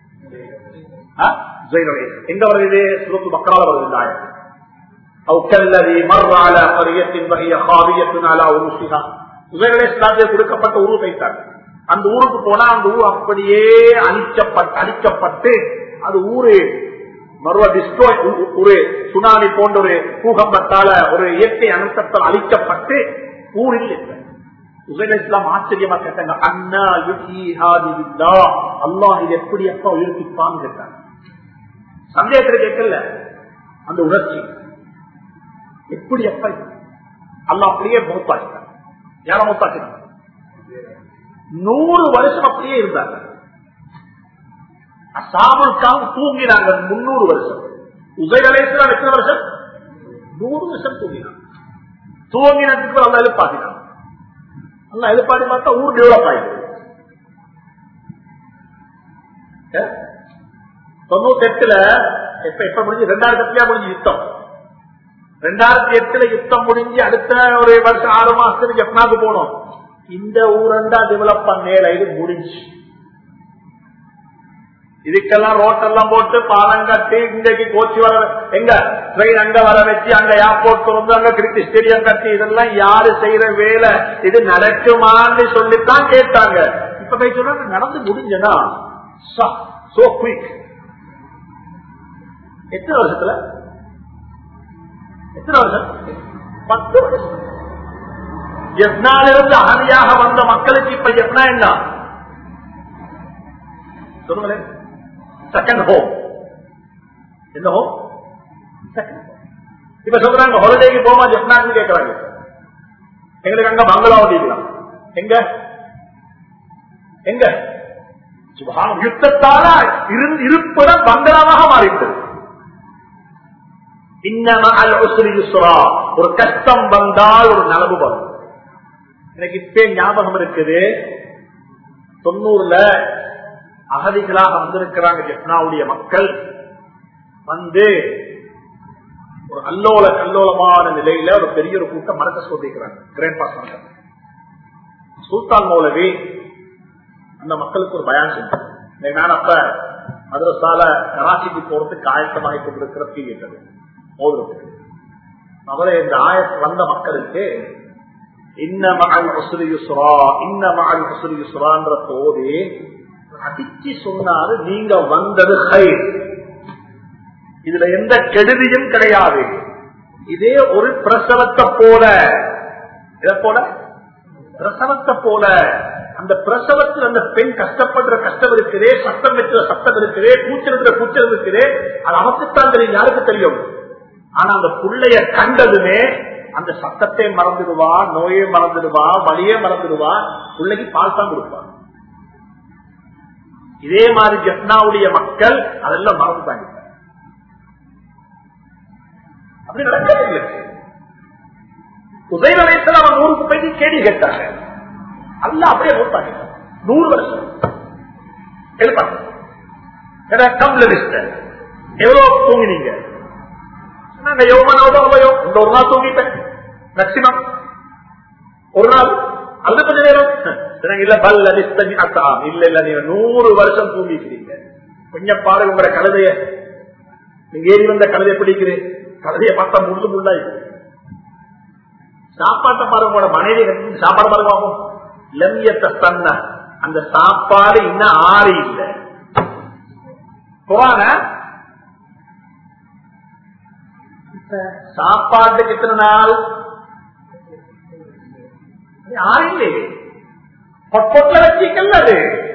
எங்க வருது சுரத்து பக்ரால வருது கொடுக்கப்பட்ட ஊரு வைத்தார் அந்த ஊருக்கு போனா அந்த ஊர் அப்படியே அழிக்கப்பட்டு அது ஊரு மறுவ டிஸ்ட்ரோய் ஒரு சுனாமி போன்ற ஒரு பூகம்பத்தால ஒரு இயற்கை அனர்த்தத்தால் அழிக்கப்பட்டு ஊரில் இஸ்லாம் ஆச்சரியமா கேட்டாங்க அண்ணா அல்லாஹ் இது எப்படி அப்பா உயிர்ப்பிப்பான்னு கேட்டாங்க சந்தேகத்தில் கேட்கல அந்த உணர்ச்சி எப்படி அப்பா அல்லாஹ் அப்படியே மௌத்தாக்கிட்டாங்க யார மௌத்தாக்கினாங்க 100 வருஷம் அப்படியே இருந்தாங்க அசாபுக்காக தூங்கினாங்க 300 வருஷம் உஸைர் அலைஹிஸ்ஸலாம் எத்தனை வருஷம் 100 வருஷம் தூங்கினாங்க தூங்கினதுக்கு அல்லா எழுப்பாட்டினாங்க நல்லா எதிர்பார்த்து பார்த்தா ஊர் டெவலப் ஆயிடுது. 98 எப்ப முடிஞ்சு 2008 முடிஞ்சு யுத்தம். 2008 யுத்தம் முடிஞ்சு அடுத்த ஒரு வருஷம் 6 மாசத்துக்கு ஜப்னாக்கு போனோம். இந்த ஊரண்டா டெவலப் பண்ணல, இது முடிஞ்சு. இதுக்கெல்லாம் ரோட்டெல்லாம் போட்டு பாலம் கட்டி இன்றைக்கு கோச்சி வர எங்க ட்ரெயின் அங்க வர வச்சு அங்க ஏர்போர்ட் திறந்து அங்க கிரிக்கெட் ஸ்டேடியம் கட்டி இதெல்லாம் யாரு செய்யற வேலை? இது நடக்குமான்னு சொல்லித்தான் கேட்டாங்க. இப்ப போய் சொல்றாங்க நடந்து முடிஞ்சனா சோ குயிக். எத்தனை வருஷத்துல? எத்தனை வருஷம்? 10 வருஷம். ஜப்னாலிருந்து அகதியாக வந்த மக்களுக்கு இப்ப ஜப்னா என்ன சொல்லுங்களேன்? Second home. என்ன ஹோம்? Second home. இப்ப சொல்றாங்க ஹாலிடேக்கு போமா ஜப்னாக்கு கேட்கறாங்க. எங்களுக்கு அங்க பங்களா ஓட்டிக்கலாம். எங்க எங்க யுத்தத்தால இருப்பிடம் பங்களாவாக மாறிவிட்டது. ஒரு கஷ்டம் வந்தால் ஒரு நலவு வரும். எனக்கு இப்பே ஞாபகம் இருக்குது, 90ல அகதிகளாக வந்திருக்கிறாங்க ஜப்னாவுடைய மக்கள். வந்து ஒரு அல்லோல கல்லோலமான நிலையில ஒரு பெரிய ஒரு கூட்டம் மரத்தை சொல்லிக்கிறாங்க. கிராண்ட் பாஸ் சுல்தான் மௌலவி அந்த மக்களுக்கு ஒரு பயான் செஞ்சாங்க. நான் அப்ப மதரசால கராச்சிக்கு போறதுக்கு ஆயத்தமாகி கொண்டிருக்கிற தீவிட்டது அவரை இந்த ஆயத்து வந்த மக்களுக்கு போது அடிச்சு சொன்னாரு, நீங்க வந்தது ஹைர், இதுல எந்த கெடுதியும் கிடையாது. இதே ஒரு பிரசவத்தை போல, இதை போல பிரசவத்தை போல, அந்த பிரசவத்தில் அந்த பெண் கஷ்டப்படுற கஷ்டம் இருக்குதே, சத்தம் வைக்கிற சத்தம் இருக்குதே, கூச்சல் கூச்சல் இருக்குதே, அது அவக்குத்தான் தெரியும், யாருக்கு தெரியும். ஆனா அந்த புள்ளைய கண்டதுமே அந்த சத்தத்தை மறந்துடுவா, நோயை மறந்துடுவா, வலியே மறந்துடுவா, பிள்ளைக்கு பால் தான் கொடுப்பா. இதே மாதிரி ஜப்னாவுடைய மக்கள் அதெல்லாம் மறந்துட்டாங்க. அப்படி நடக்கவில்லை. உதயவரைத்தில் அவன் 100 போய் கேள்வி கேட்டாங்க. அல்ல அப்படியே போட்டாங்க. 100 வருஷம் எழுப்பாங்க. எவ்வளவு தூங்கினீங்க? நாங்க ஒரு நாள் தூங்கிட்டேன் மேக்சிமம், ஒரு நாள் அல்ல கொஞ்ச நேரம் இல்ல. பல்ல இல்ல இல்ல, நீங்க 100 வருஷம் தூங்கிக்கிறீங்க. கொஞ்சம் பாருங்க உங்களோட கழுதைய, நீங்க ஏறி வந்த கழுதைய பிடிக்கிறேன், கழுதைய பார்த்தா முள்ளு முள்ளாய். சாப்பாட்டை பாருங்க, உங்களோட மனைவி சாப்பாடு பாருங்க பார்ப்போம். லம்யத்தை தன்ன அந்த சாப்பாடு இன்னும் ஆறி இல்லை. குரான சாப்பாட்டுக்கு எத்தனை நாள் ஆறில்லை, பொட்ல வச்சிக்கல. அது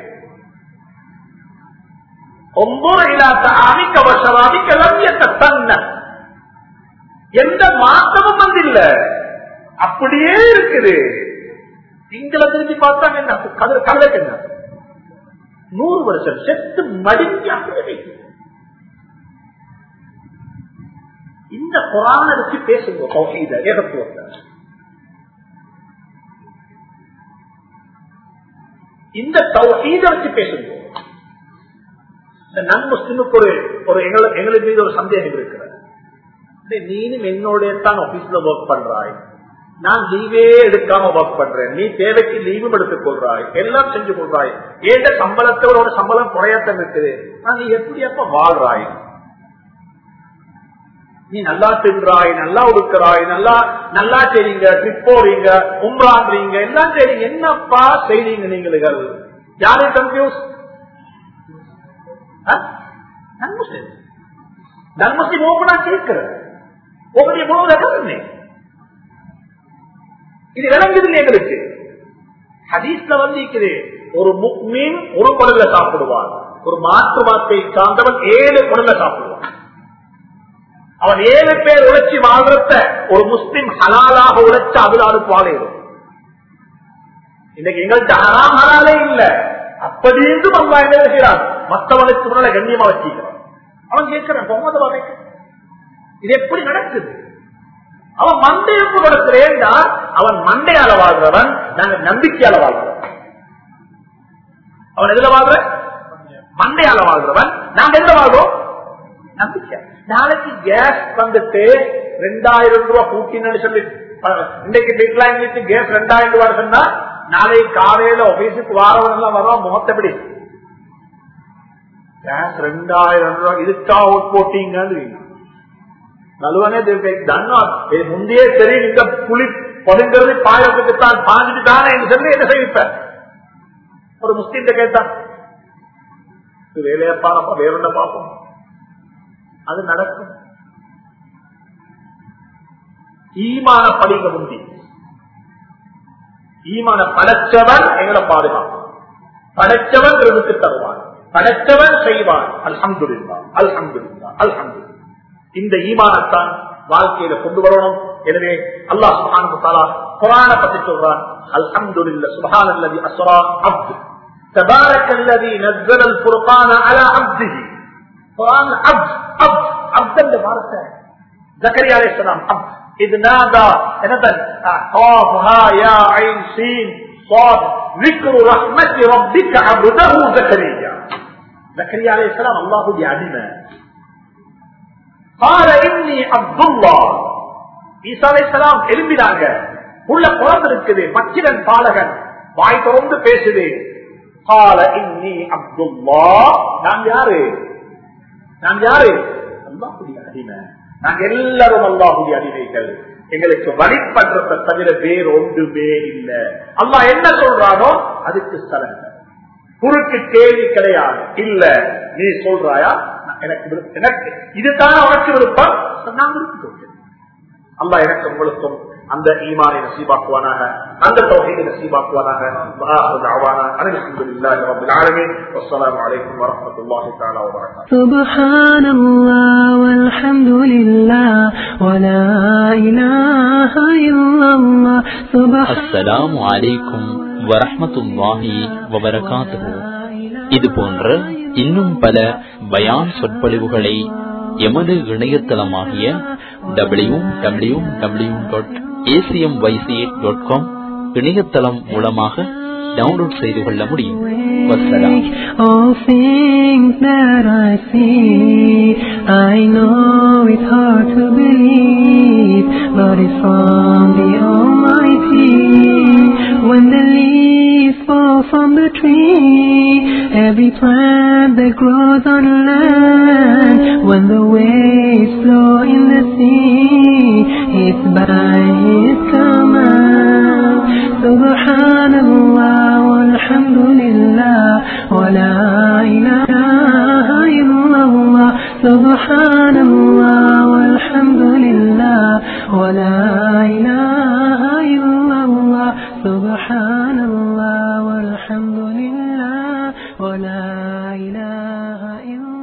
9 இல்லாத அமிக்க வருஷம் அமிக்க லம்யத்தை தன்ன எந்த மாற்றமும் வந்தில்ல, அப்படியே இருக்குது. திங்களை திரும்பி பார்த்தாங்க என்ன கதைக்கு என்ன 100 வருஷம் செத்து மடிக்க. இந்த குரானை வச்சு பேசுங்க தௌஹீத, ஏகத்துவத்தை. இந்த தௌஹீத வச்சு பேசுங்க. இந்த நன் முஸ்லிமுக்கு ஒரு எங்களுக்கு மீது ஒரு சந்தேகம் இருக்கிறது. நீனும் என்னோட தான் ஆபீஸ்ல ஒர்க் பண்றாய், நான் லீவே எடுக்காம ஒர்க் பண்றேன், நீ தேவைக்கு லீவும் எடுத்துக் கொள்றாய், எல்லாம் செஞ்சு கொள்றாய், ஏண்ட சம்பளத்தோட சம்பளம் குறையத்தான் இருக்குது, நீ எப்படி அப்ப வாழ்றாய்? நீ நல்லா தின்றாய், நல்லா உடுக்கிறாய், நல்லா செய்றீங்க, ட்ரிப் போறீங்க, உம்ரான்றீங்க, எல்லாம் செய்றீங்க, என்னப்பா செய்றீங்க நீங்களுகள்? யாரை கன்ஃபியூஸ்? நன்முஸ்லிம் ஓபனா கேட்கிறேன். உங்களுடைய முழு இது விளங்குது எங்களுக்கு. ஹதீஸ்ல வந்து ஒரு முக்மீன் ஒரு குடல்ல சாப்பிடுவான், ஒரு மாற்று வார்த்தை சார்ந்தவன் 7 குடல்ல சாப்பிடுவான். அவன் 7 பேர் உழைச்சி வாழ்றத ஒரு முஸ்லிம் ஹலாலாக உழைச்ச அதுல பாலையிடும். இன்னைக்கு எங்கள்கிட்ட ஹராம் ஹலாலே இல்ல, அப்படி இருந்தும் அல்லா என்ன செய்யறான், மற்றவனுக்கு முன்னால கண்ணியமா வச்சுக்கிறான். அவன் கேட்கிறான் பொம்மத, இது எப்படி நடக்குது? அவன் மண்டையப்பு நடக்கிறேன்டா அவன் மண்டையால வாழ்றவன், நாங்க நம்பிக்கையால வாழ்றவன். அவன் எதுல வாழ்ற? மண்டையால வாழ்றவன். நாங்க எதுல வாழ்றோம்? நம்பிக்கை. நாளைக்கு கேஸ் வந்துட்டு 2000 ரூபாய் கூட்டின்னு சொல்லி இன்றைக்கு டெட்லைன் கேஸ் 2000 ரூபாய் சொன்னா நாளைக்கு காலையில ஆபீஸுக்கு வாரவன் எல்லாம் வரோம். முகத்தபடி கேஸ் 2000 ரூபாய் இதுக்கா ஓட் போட்டீங்கன்னு நலுவனே முந்தையே சரி, நீங்க புலி பொதுங்கிறது பாயத்துக்குத்தான் பாஞ்சிட்டு தானே என்று சொல்லி என்ன செய்விப்ப. ஒரு முஸ்லீம் கேட்டான், வேலையை பாப்பா வேற பார்ப்போம், அது நடக்கும். ஈமான படிக்க முந்தி ஈமான படைச்சவன் எங்களை பாதுகாப்பான், படைச்சவன் விரும்புக்கு தருவான், படைச்சவன் செய்வான். அல்ஹம்துலில்லாஹ் அல்ஹம்துலில்லாஹ் அல்ஹம்துலில்லாஹ். இந்த ஈமானத்தான் வாழ்க்கையில கொண்டு வரணும். எனவே அல்லாஹ் சுப்ஹானஹு வ தஆலா குர்ஆனை பத்தி சொல்றான். அல்ஹம்துலில்லாஹ் சுப்ஹானல்லதி அஸ்ரா அப்து தபாரக்கல்லதி நஸ்ஸலல் ஃபுர்கான அலா அப்திஹி. குர்ஆன் அப்த் அப்த் அப்த் வார்த்தை ஜக்கரியா அலைஹிஸ்ஸலாம் அப்த் இத் நாதா என்னதன் காஃப் ஹா யா ஐன் சீன் ஸாத் ذிக்ரு ரஹ்மத்தி ரப்பிக அப்தஹு ஜக்கரியா. ஜக்கரியா அலைஹிஸ்ஸலாம் அல்லாஹ்வுடைய அடிமை. قال اني عبد الله. ஈசா அலைஹிஸ்ஸலாம் எழும்பினாங்க. உள்ள குழந்தை இருக்குது, மச்சிரன் பாலகன், வாய் திறந்து பேசுது. قال اني عبد الله. நான் யாரு? நான் யாரு? அல்லாஹ்வுடைய அடிமை. நாங்க எல்லாரும் அல்லாஹ்வுடைய அடிமைகள். எங்களுக்கு வழிபடுறதை தவிர வேறு ஒன்றுமே இல்லை. அல்லாஹ் என்ன சொல்றானோ அதுக்கு சரண். குறுக்கு கேள்வி கிடையாது. இல்ல நீ சொல்றாயா, எனக்கு இதுதான் உனக்கு விருப்பம், நான் அல்லாஹ் எனக்கு உங்களுக்கும் அந்த ஈமானை நசீபாக்குவானாக, அந்த தௌஹீதை நசீபாக்குவானாக. அல்ஹம்துலில்லாஹி ரப்பில் ஆலமீன். வஸ்ஸலாமு அலைக்கும் வரஹ்மத்துல்லாஹி தஆலா வ பரகாத்துஹு. சுப்ஹானல்லாஹ் வல்ஹம்துலில்லாஹ் வலா இலாஹா இல்லல்லாஹ். அஸ்ஸலாமு அலைக்கும் வரஹ்மத்துல்லாஹி வ பரகாத்துஹு. இது போன்ற இன்னும் பல பயான் சொற்பொழிவுகளை எமது இணையதளமாகிய www.acmyc.com இணையதளம் மூலமாக டவுன்லோட் செய்து கொள்ள முடியும். வஸ்ஸலாம். All things that I see, I know it's hard to believe, but it's from the Almighty. When the leaves fall from the tree, every plant that grows on land, when the waves flow in the sea, it's by His command. Subhanallah walhamdulillah wa la ilaha illallah. Subhanallah walhamdulillah wa la ilaha illallah. Subhanallah walhamdulillah wa la ilaha illallah.